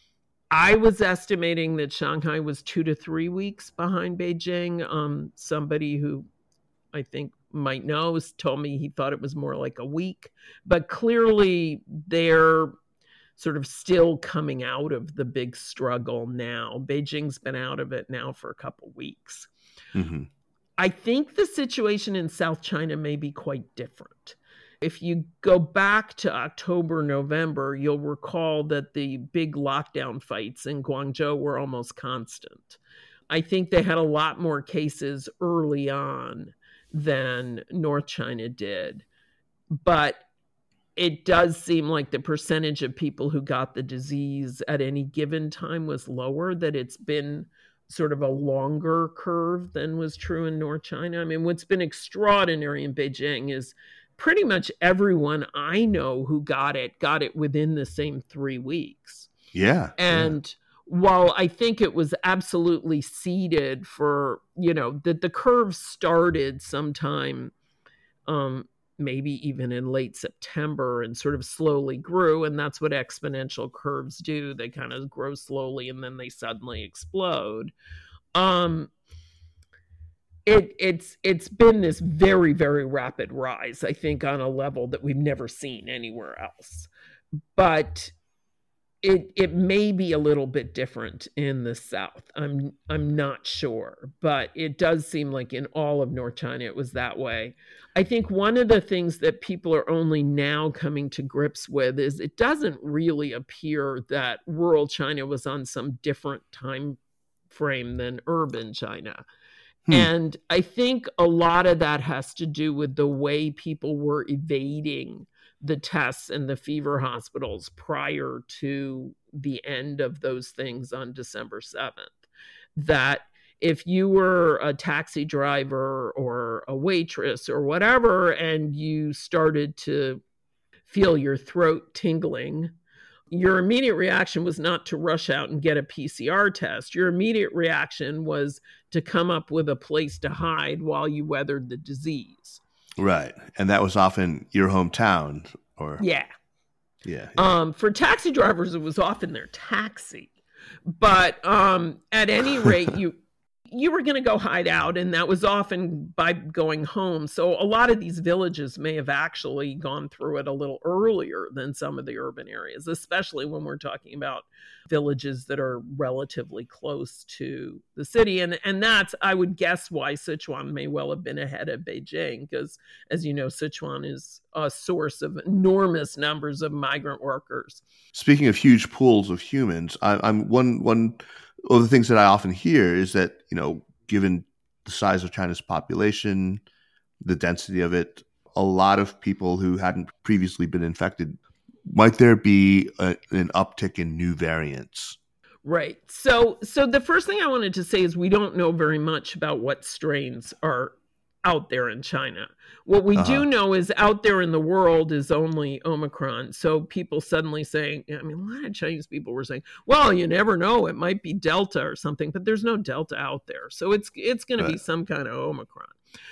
I was estimating that Shanghai was two to three weeks behind Beijing. Um, somebody who I think might know told me he thought it was more like a week, but clearly they're sort of still coming out of the big struggle now. Beijing's been out of it now for a couple weeks. Mm-hmm. I think the situation in South China may be quite different. If you go back to October, November, you'll recall that the big lockdown fights in Guangzhou were almost constant. I think they had a lot more cases early on than North China did. But it does seem like the percentage of people who got the disease at any given time was lower, that it's been sort of a longer curve than was true in North China. I mean, what's been extraordinary in Beijing is pretty much everyone I know who got it, got it within the same three weeks. Yeah. And yeah. while I think it was absolutely seeded for, you know, that the curve started sometime, um, maybe even in late September and sort of slowly grew. And that's what exponential curves do. They kind of grow slowly and then they suddenly explode. Um, it, it's it's been this very, very rapid rise, I think, on a level that we've never seen anywhere else. But It it may be a little bit different in the South. I'm I'm not sure, but it does seem like in all of North China it was that way. I think one of the things that people are only now coming to grips with is it doesn't really appear that rural China was on some different time frame than urban China. Hmm. And I think a lot of that has to do with the way people were evading the tests and the fever hospitals prior to the end of those things on December seventh. That if you were a taxi driver or a waitress or whatever, and you started to feel your throat tingling, your immediate reaction was not to rush out and get a P C R test. Your immediate reaction was to come up with a place to hide while you weathered the disease. Right. And that was often your hometown or yeah. Yeah. yeah. Um, for taxi drivers, it was often their taxi. But um, at any rate, you you were going to go hide out, and that was often by going home. So a lot of these villages may have actually gone through it a little earlier than some of the urban areas, especially when we're talking about villages that are relatively close to the city. And and that's, I would guess, why Sichuan may well have been ahead of Beijing, because, as you know, Sichuan is a source of enormous numbers of migrant workers. Speaking of huge pools of humans, I, I'm one one of the things that I often hear is that, you know, given the size of China's population, the density of it, a lot of people who hadn't previously been infected, might there be a, an uptick in new variants? Right. So, so the first thing I wanted to say is we don't know very much about what strains are out there in China. What we uh-huh. do know is out there in the world is only Omicron. So people suddenly saying, I mean, a lot of Chinese people were saying, well, you never know, it might be Delta or something, but there's no Delta out there. So it's it's going right. to be some kind of Omicron.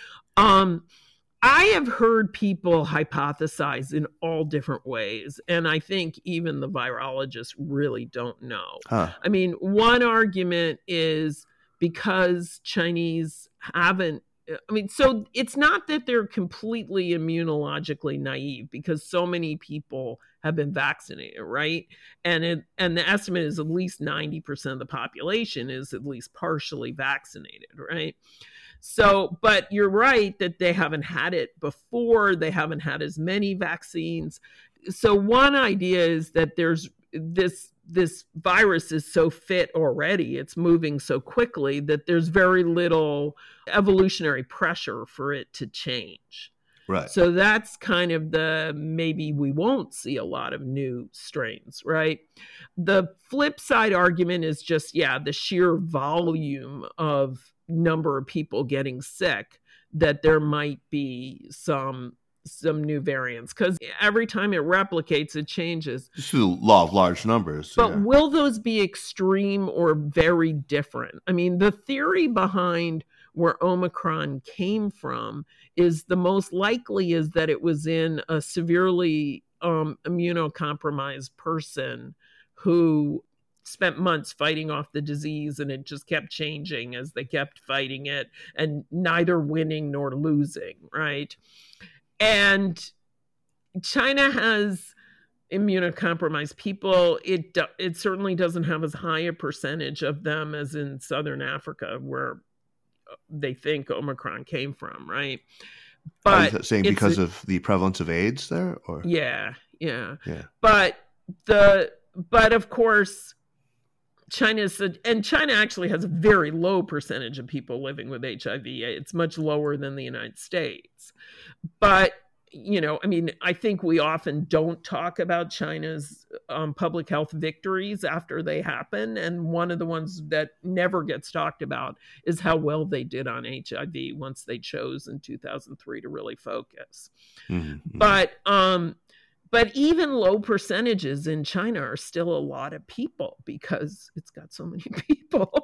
Um, I have heard people hypothesize in all different ways, and I think even the virologists really don't know. Huh. I mean, one argument is because Chinese haven't I mean, so it's not that they're completely immunologically naive, because so many people have been vaccinated, right? And it, and the estimate is at least ninety percent of the population is at least partially vaccinated, right? So, but you're right that they haven't had it before. They haven't had as many vaccines. So one idea is that there's this this virus is so fit already, it's moving so quickly that there's very little evolutionary pressure for it to change. Right. So that's kind of the, maybe we won't see a lot of new strains, right? The flip side argument is just, yeah, the sheer volume of number of people getting sick, that there might be some some new variants, because every time it replicates, it changes. Just the law of large numbers. But yeah. will those be extreme or very different? I mean, the theory behind where Omicron came from is the most likely is that it was in a severely um, immunocompromised person who spent months fighting off the disease, and it just kept changing as they kept fighting it, and neither winning nor losing, right? And China has immunocompromised people. It it certainly doesn't have as high a percentage of them as in Southern Africa, where they think Omicron came from, right? But are you saying because of the prevalence of AIDS there, or yeah, yeah, yeah. But the but of course, China's and China actually has a very low percentage of people living with H I V. It's much lower than the United States. But you know, I mean, I think we often don't talk about China's um, public health victories after they happen. And one of the ones that never gets talked about is how well they did on H I V once they chose in two thousand three to really focus. Mm-hmm. But, um, but even low percentages in China are still a lot of people because it's got so many people.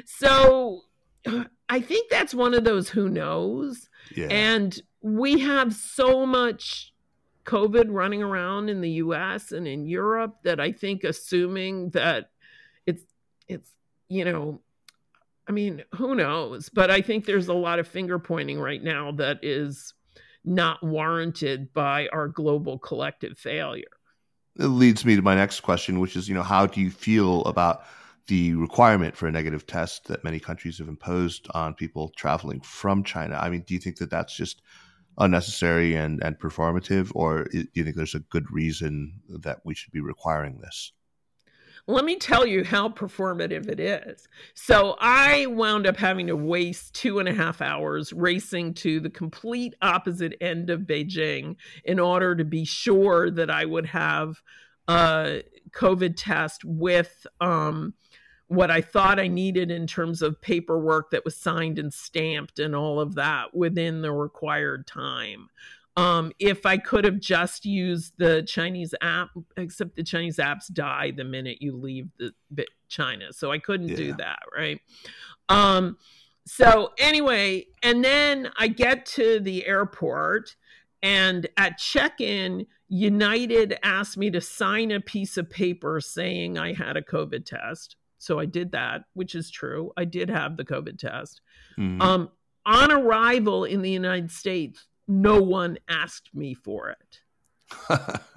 So I think that's one of those who knows. Yeah. And we have so much COVID running around in the U S and in Europe that I think assuming that it's, it's, you know, I mean, who knows? But I think there's a lot of finger pointing right now that is not warranted by our global collective failure. It leads me to my next question, which is, you know, how do you feel about the requirement for a negative test that many countries have imposed on people traveling from China? I mean, do you think that that's just unnecessary and, and performative, or do you think there's a good reason that we should be requiring this? Let me tell you how performative it is. So I wound up having to waste two and a half hours racing to the complete opposite end of Beijing in order to be sure that I would have a COVID test with um, what I thought I needed in terms of paperwork that was signed and stamped and all of that within the required time. Um, if I could have just used the Chinese app, except the Chinese apps die the minute you leave the China. So I couldn't yeah. do that, right? Um, so anyway, and then I get to the airport, and at check-in, United asked me to sign a piece of paper saying I had a COVID test. So I did that, which is true. I did have the COVID test. Mm-hmm. Um, on arrival in the United States, no one asked me for it.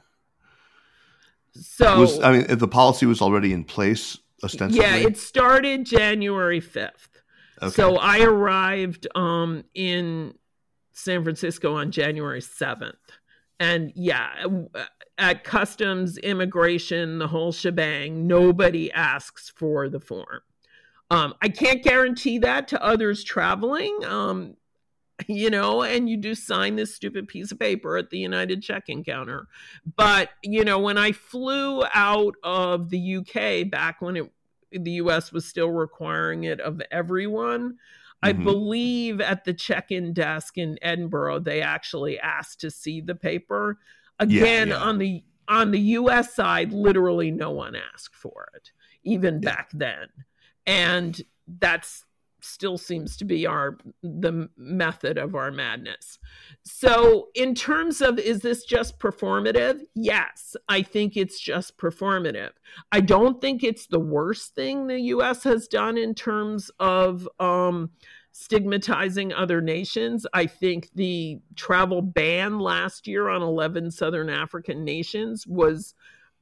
So, was, I mean, the policy was already in place, ostensibly? Yeah, it started January fifth. Okay. So I arrived um, in San Francisco on January seventh. And yeah, at customs, immigration, the whole shebang, nobody asks for the form. Um, I can't guarantee that to others traveling. Um, you know, and you do sign this stupid piece of paper at the United check-in counter. But, you know, when I flew out of the U K back when it, the U S was still requiring it of everyone, mm-hmm. I believe at the check-in desk in Edinburgh, they actually asked to see the paper. Again, yeah, yeah. on the on the U S side, literally no one asked for it, even yeah. back then. And that's still seems to be our the method of our madness. So in terms of, is this just performative? Yes, I think it's just performative. I don't think it's the worst thing the U S has done in terms of um, stigmatizing other nations. I think the travel ban last year on eleven Southern African nations was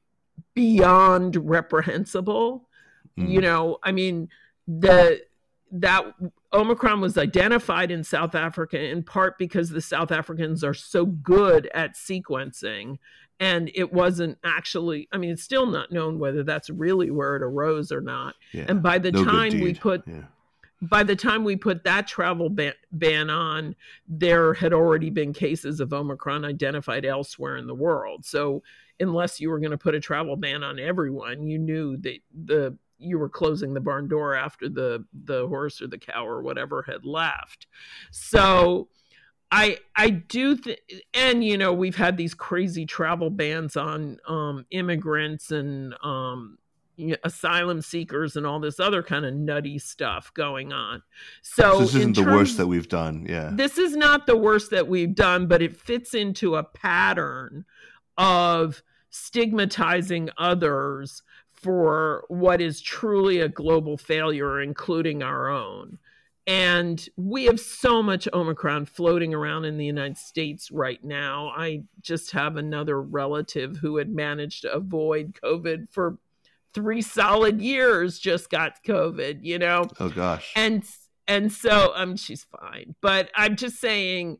beyond reprehensible. Mm. You know, I mean, the that Omicron was identified in South Africa in part because the South Africans are so good at sequencing, and it wasn't actually, I mean, it's still not known whether that's really where it arose or not. Yeah, and by the no time we put, yeah. by the time we put that travel ban, ban on, there had already been cases of Omicron identified elsewhere in the world. So unless you were going to put a travel ban on everyone, you knew that the you were closing the barn door after the the horse or the cow or whatever had left. So I I do th- and you know, we've had these crazy travel bans on um immigrants and um you know, asylum seekers and all this other kind of nutty stuff going on. So, so this isn't terms, the worst that we've done. Yeah. This is not the worst that we've done, but it fits into a pattern of stigmatizing others for what is truly a global failure, including our own. And we have so much Omicron floating around in the United States right now. I just have another relative who had managed to avoid COVID for three solid years, just got COVID, you know? Oh, gosh. And, and so, um, she's fine. But I'm just saying...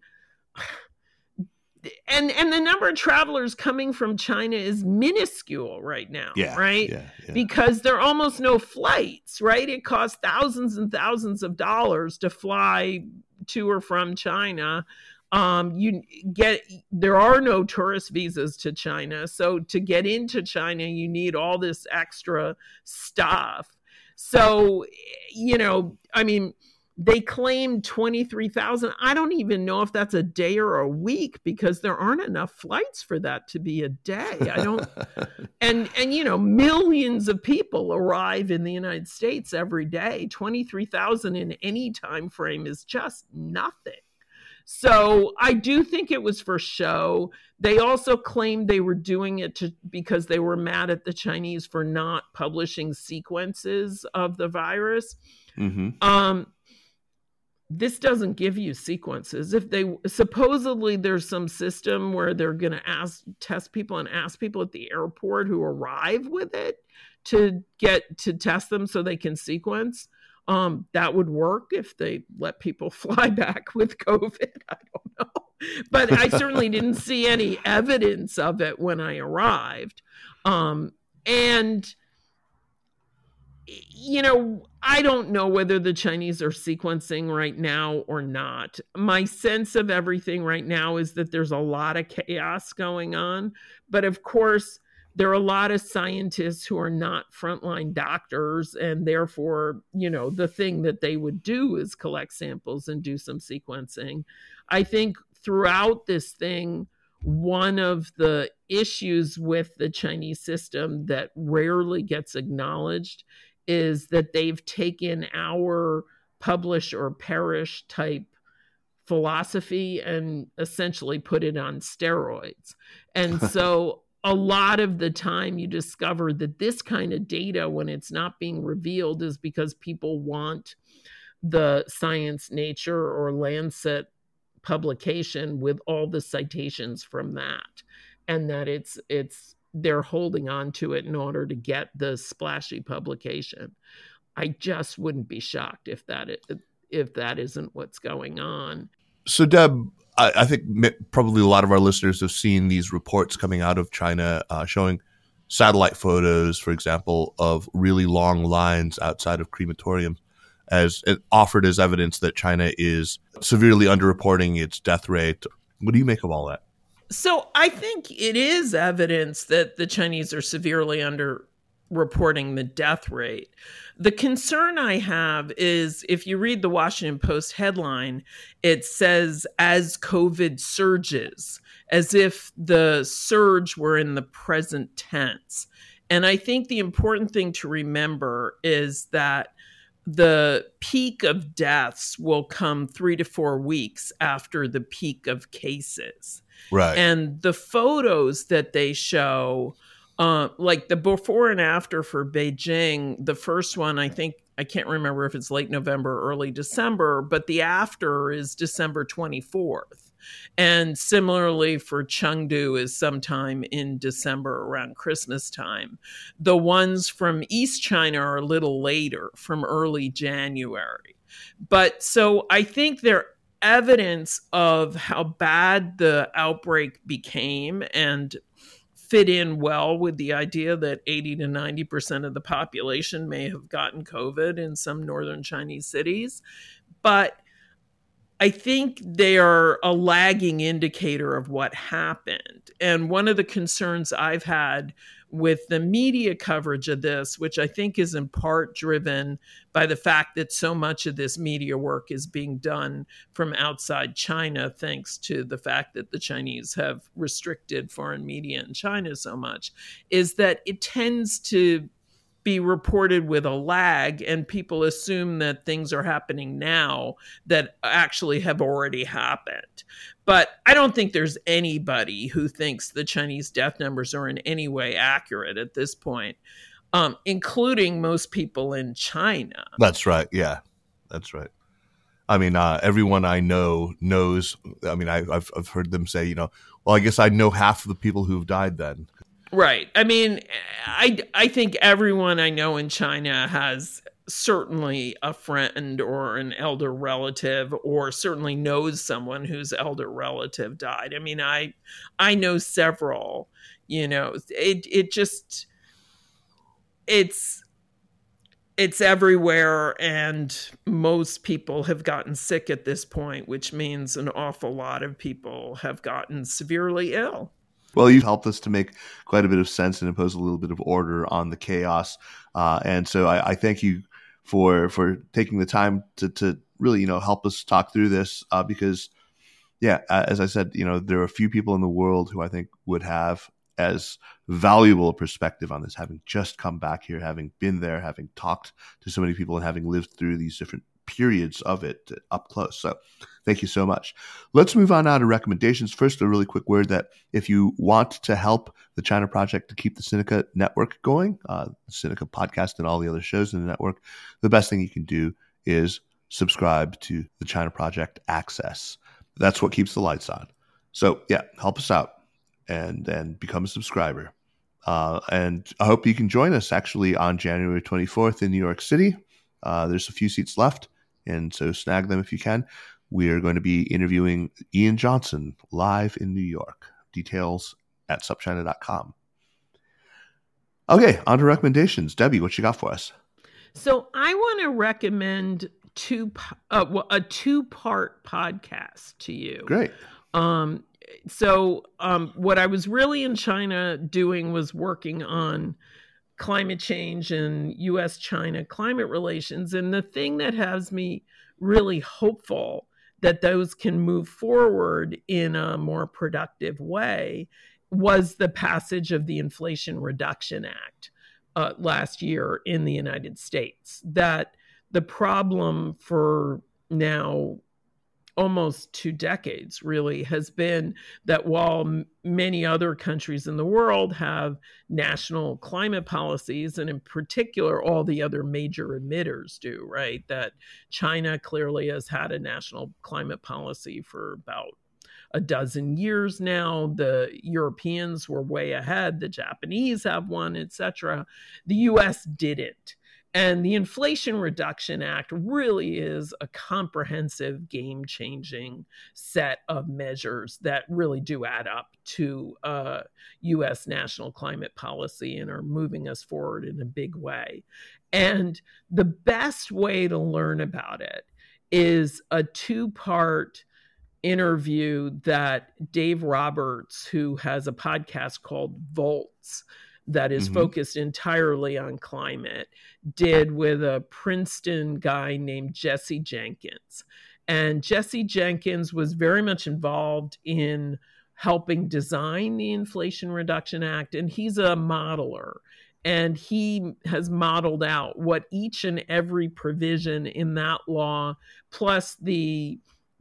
And and the number of travelers coming from China is minuscule right now, yeah, right? Yeah, yeah. Because there are almost no flights, right? It costs thousands and thousands of dollars to fly to or from China. Um, you get there are no tourist visas to China, so to get into China, you need all this extra stuff. So, you know, I mean, they claimed twenty-three thousand. I don't even know if that's a day or a week because there aren't enough flights for that to be a day. I don't. and, and, you know, millions of people arrive in the United States every day. twenty-three thousand in any time frame is just nothing. So I do think it was for show. They also claimed they were doing it to, because they were mad at the Chinese for not publishing sequences of the virus. Mm-hmm. Um, this doesn't give you sequences. If they supposedly there's some system where they're going to ask test people and ask people at the airport who arrive with it to get to test them so they can sequence. Um, that would work if they let people fly back with COVID. I don't know. But I certainly didn't see any evidence of it when I arrived. Um, and, you know, I don't know whether the Chinese are sequencing right now or not. My sense of everything right now is that there's a lot of chaos going on. But of course, there are a lot of scientists who are not frontline doctors, and therefore, you know, the thing that they would do is collect samples and do some sequencing. I think throughout this thing, one of the issues with the Chinese system that rarely gets acknowledged is that they've taken our publish or perish type philosophy and essentially put it on steroids. And so a lot of the time you discover that this kind of data, when it's not being revealed, is because people want the Science, Nature, or Lancet publication with all the citations from that, and that it's it's they're holding on to it in order to get the splashy publication. I just wouldn't be shocked if that if that isn't what's going on. So, Deb, I, I think probably a lot of our listeners have seen these reports coming out of China uh, showing satellite photos, for example, of really long lines outside of crematoriums, as it offered as evidence that China is severely underreporting its death rate. What do you make of all that? So I think it is evidence that the Chinese are severely underreporting the death rate. The concern I have is if you read the Washington Post headline, it says, as COVID surges, as if the surge were in the present tense. And I think the important thing to remember is that the peak of deaths will come three to four weeks after the peak of cases. Right. And the photos that they show, uh, like the before and after for Beijing, the first one, I think, I can't remember if it's late November or early December, but the after is December twenty-fourth. And similarly for Chengdu is sometime in December around Christmas time. The ones from East China are a little later, from early January. But so I think they're evidence of how bad the outbreak became and fit in well with the idea that eighty to ninety percent of the population may have gotten COVID in some northern Chinese cities. But I think they are a lagging indicator of what happened. And one of the concerns I've had with the media coverage of this, which I think is in part driven by the fact that so much of this media work is being done from outside China, thanks to the fact that the Chinese have restricted foreign media in China so much, is that it tends to be reported with a lag, and people assume that things are happening now that actually have already happened. But I don't think there's anybody who thinks the Chinese death numbers are in any way accurate at this point, um, including most people in China. That's right. Yeah, that's right. I mean, uh, everyone I know knows. I mean, I, I've I've heard them say, you know, well, I guess I know half of the people who've died then. Right. I mean, I, I think everyone I know in China has certainly a friend or an elder relative, or certainly knows someone whose elder relative died. I mean, I I know several, you know, it it just, it's, it's everywhere, and most people have gotten sick at this point, which means an awful lot of people have gotten severely ill. Well, you've helped us to make quite a bit of sense and impose a little bit of order on the chaos. Uh, and so I, I thank you for for taking the time to to really, you know, help us talk through this uh, because, yeah, as I said, you know, there are a few people in the world who I think would have as valuable a perspective on this, having just come back here, having been there, having talked to so many people and having lived through these different periods of it up close. So thank you so much. Let's move on now to recommendations. First, a really quick word that if you want to help the China Project to keep the Sinica network going, uh, the Sinica podcast and all the other shows in the network, the best thing you can do is subscribe to the China Project Access. That's what keeps the lights on. So yeah, help us out and and become a subscriber. Uh, and I hope you can join us actually on January twenty-fourth in New York City. Uh, there's a few seats left, and so snag them if you can. We are going to be interviewing Ian Johnson live in New York. Details at supchina dot com. Okay, on to recommendations. Debbie, what you got for us? So I want to recommend two uh, well, a two-part podcast to you. Great. Um, so um, what I was really in China doing was working on climate change and U S China climate relations. And the thing that has me really hopeful that those can move forward in a more productive way was the passage of the Inflation Reduction Act uh, last year in the United States. That the problem for now almost two decades really has been that while m- many other countries in the world have national climate policies, and in particular all the other major emitters do, right? That China clearly has had a national climate policy for about a dozen years now. The Europeans were way ahead. The Japanese have one, et cetera. The U S didn't. And the Inflation Reduction Act really is a comprehensive, game-changing set of measures that really do add up to uh, U S national climate policy and are moving us forward in a big way. And the best way to learn about it is a two-part interview that Dave Roberts, who has a podcast called Volts, that is mm-hmm. focused entirely on climate, did with a Princeton guy named Jesse Jenkins. And Jesse Jenkins was very much involved in helping design the Inflation Reduction Act, and he's a modeler. And he has modeled out what each and every provision in that law, plus the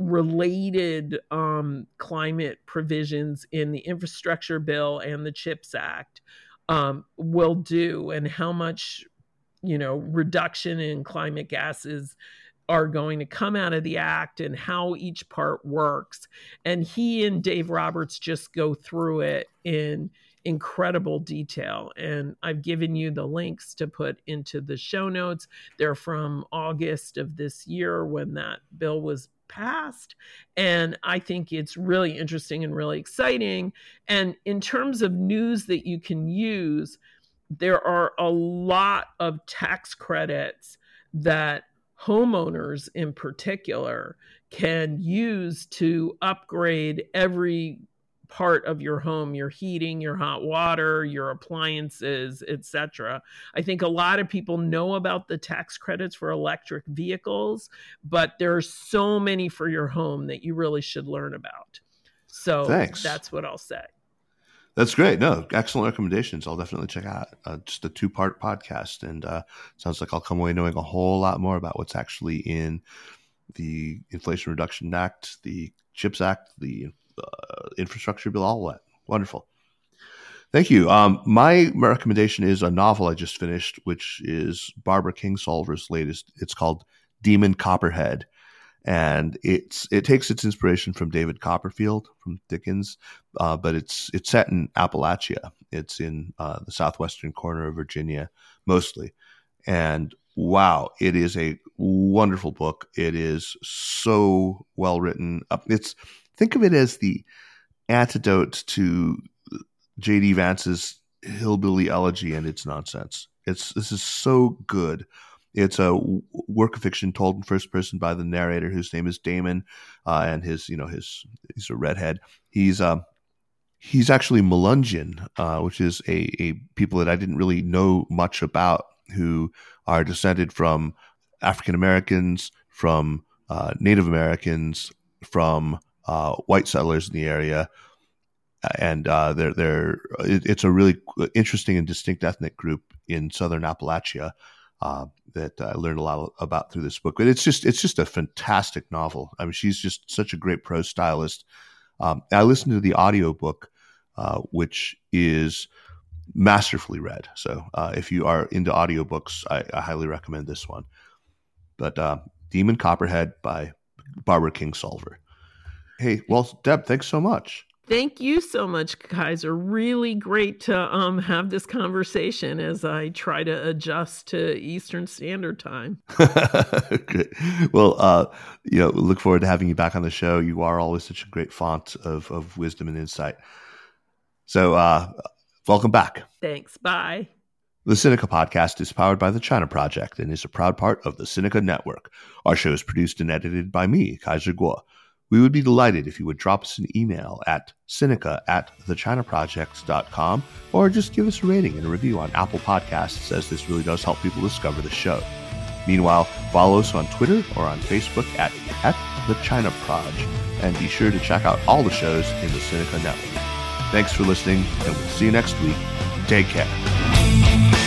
related um, climate provisions in the infrastructure bill and the CHIPS Act, Um, will do, and how much, you know, reduction in climate gases are going to come out of the act and how each part works. And he and Dave Roberts just go through it in incredible detail. And I've given you the links to put into the show notes. They're from August of this year when that bill was passed. And I think it's really interesting and really exciting. And in terms of news that you can use, there are a lot of tax credits that homeowners in particular can use to upgrade every part of your home, your heating, your hot water, your appliances, et cetera. I think a lot of people know about the tax credits for electric vehicles, but there are so many for your home that you really should learn about. So Thanks. That's what I'll say. That's great. No, excellent recommendations. I'll definitely check out uh, just a two-part podcast. And uh, sounds like I'll come away knowing a whole lot more about what's actually in the Inflation Reduction Act, the CHIPS Act, the uh, infrastructure bill, all that. Wonderful. Thank you. Um, my recommendation is a novel I just finished, which is Barbara Kingsolver's latest. It's called Demon Copperhead. And it's it takes its inspiration from David Copperfield from Dickens, uh, but it's it's set in Appalachia. It's in uh, the southwestern corner of Virginia, mostly. And wow, it is a wonderful book. It is so well written. It's think of it as the antidote to J D Vance's Hillbilly Elegy and its nonsense. It's this is so good. It's a work of fiction told in first person by the narrator, whose name is Damon, uh, and his, you know, his he's a redhead. He's um he's actually Melungeon, uh, which is a a people that I didn't really know much about, who are descended from African Americans, from uh, Native Americans, from uh, white settlers in the area, and uh, they're they're it, it's a really interesting and distinct ethnic group in southern Appalachia. Uh, that I learned a lot about through this book, but it's just it's just a fantastic novel. I mean, she's just such a great prose stylist. Um, I listened to the audiobook, uh, which is masterfully read. So uh, if you are into audiobooks, I, I highly recommend this one. But uh, Demon Copperhead by Barbara Kingsolver. Hey, well, Deb, thanks so much. Thank you so much, Kaiser. Really great to um, have this conversation as I try to adjust to Eastern Standard Time. Good. Well, uh, you know, look forward to having you back on the show. You are always such a great font of, of wisdom and insight. So uh, welcome back. Thanks. Bye. The Sinica Podcast is powered by the China Project and is a proud part of the Sinica Network. Our show is produced and edited by me, Kaiser Kuo. We would be delighted if you would drop us an email at Sinica at thechinaproject dot com, or just give us a rating and a review on Apple Podcasts, as this really does help people discover the show. Meanwhile, follow us on Twitter or on Facebook at, at The China Proj, and be sure to check out all the shows in the Sinica Network. Thanks for listening, and we'll see you next week. Take care.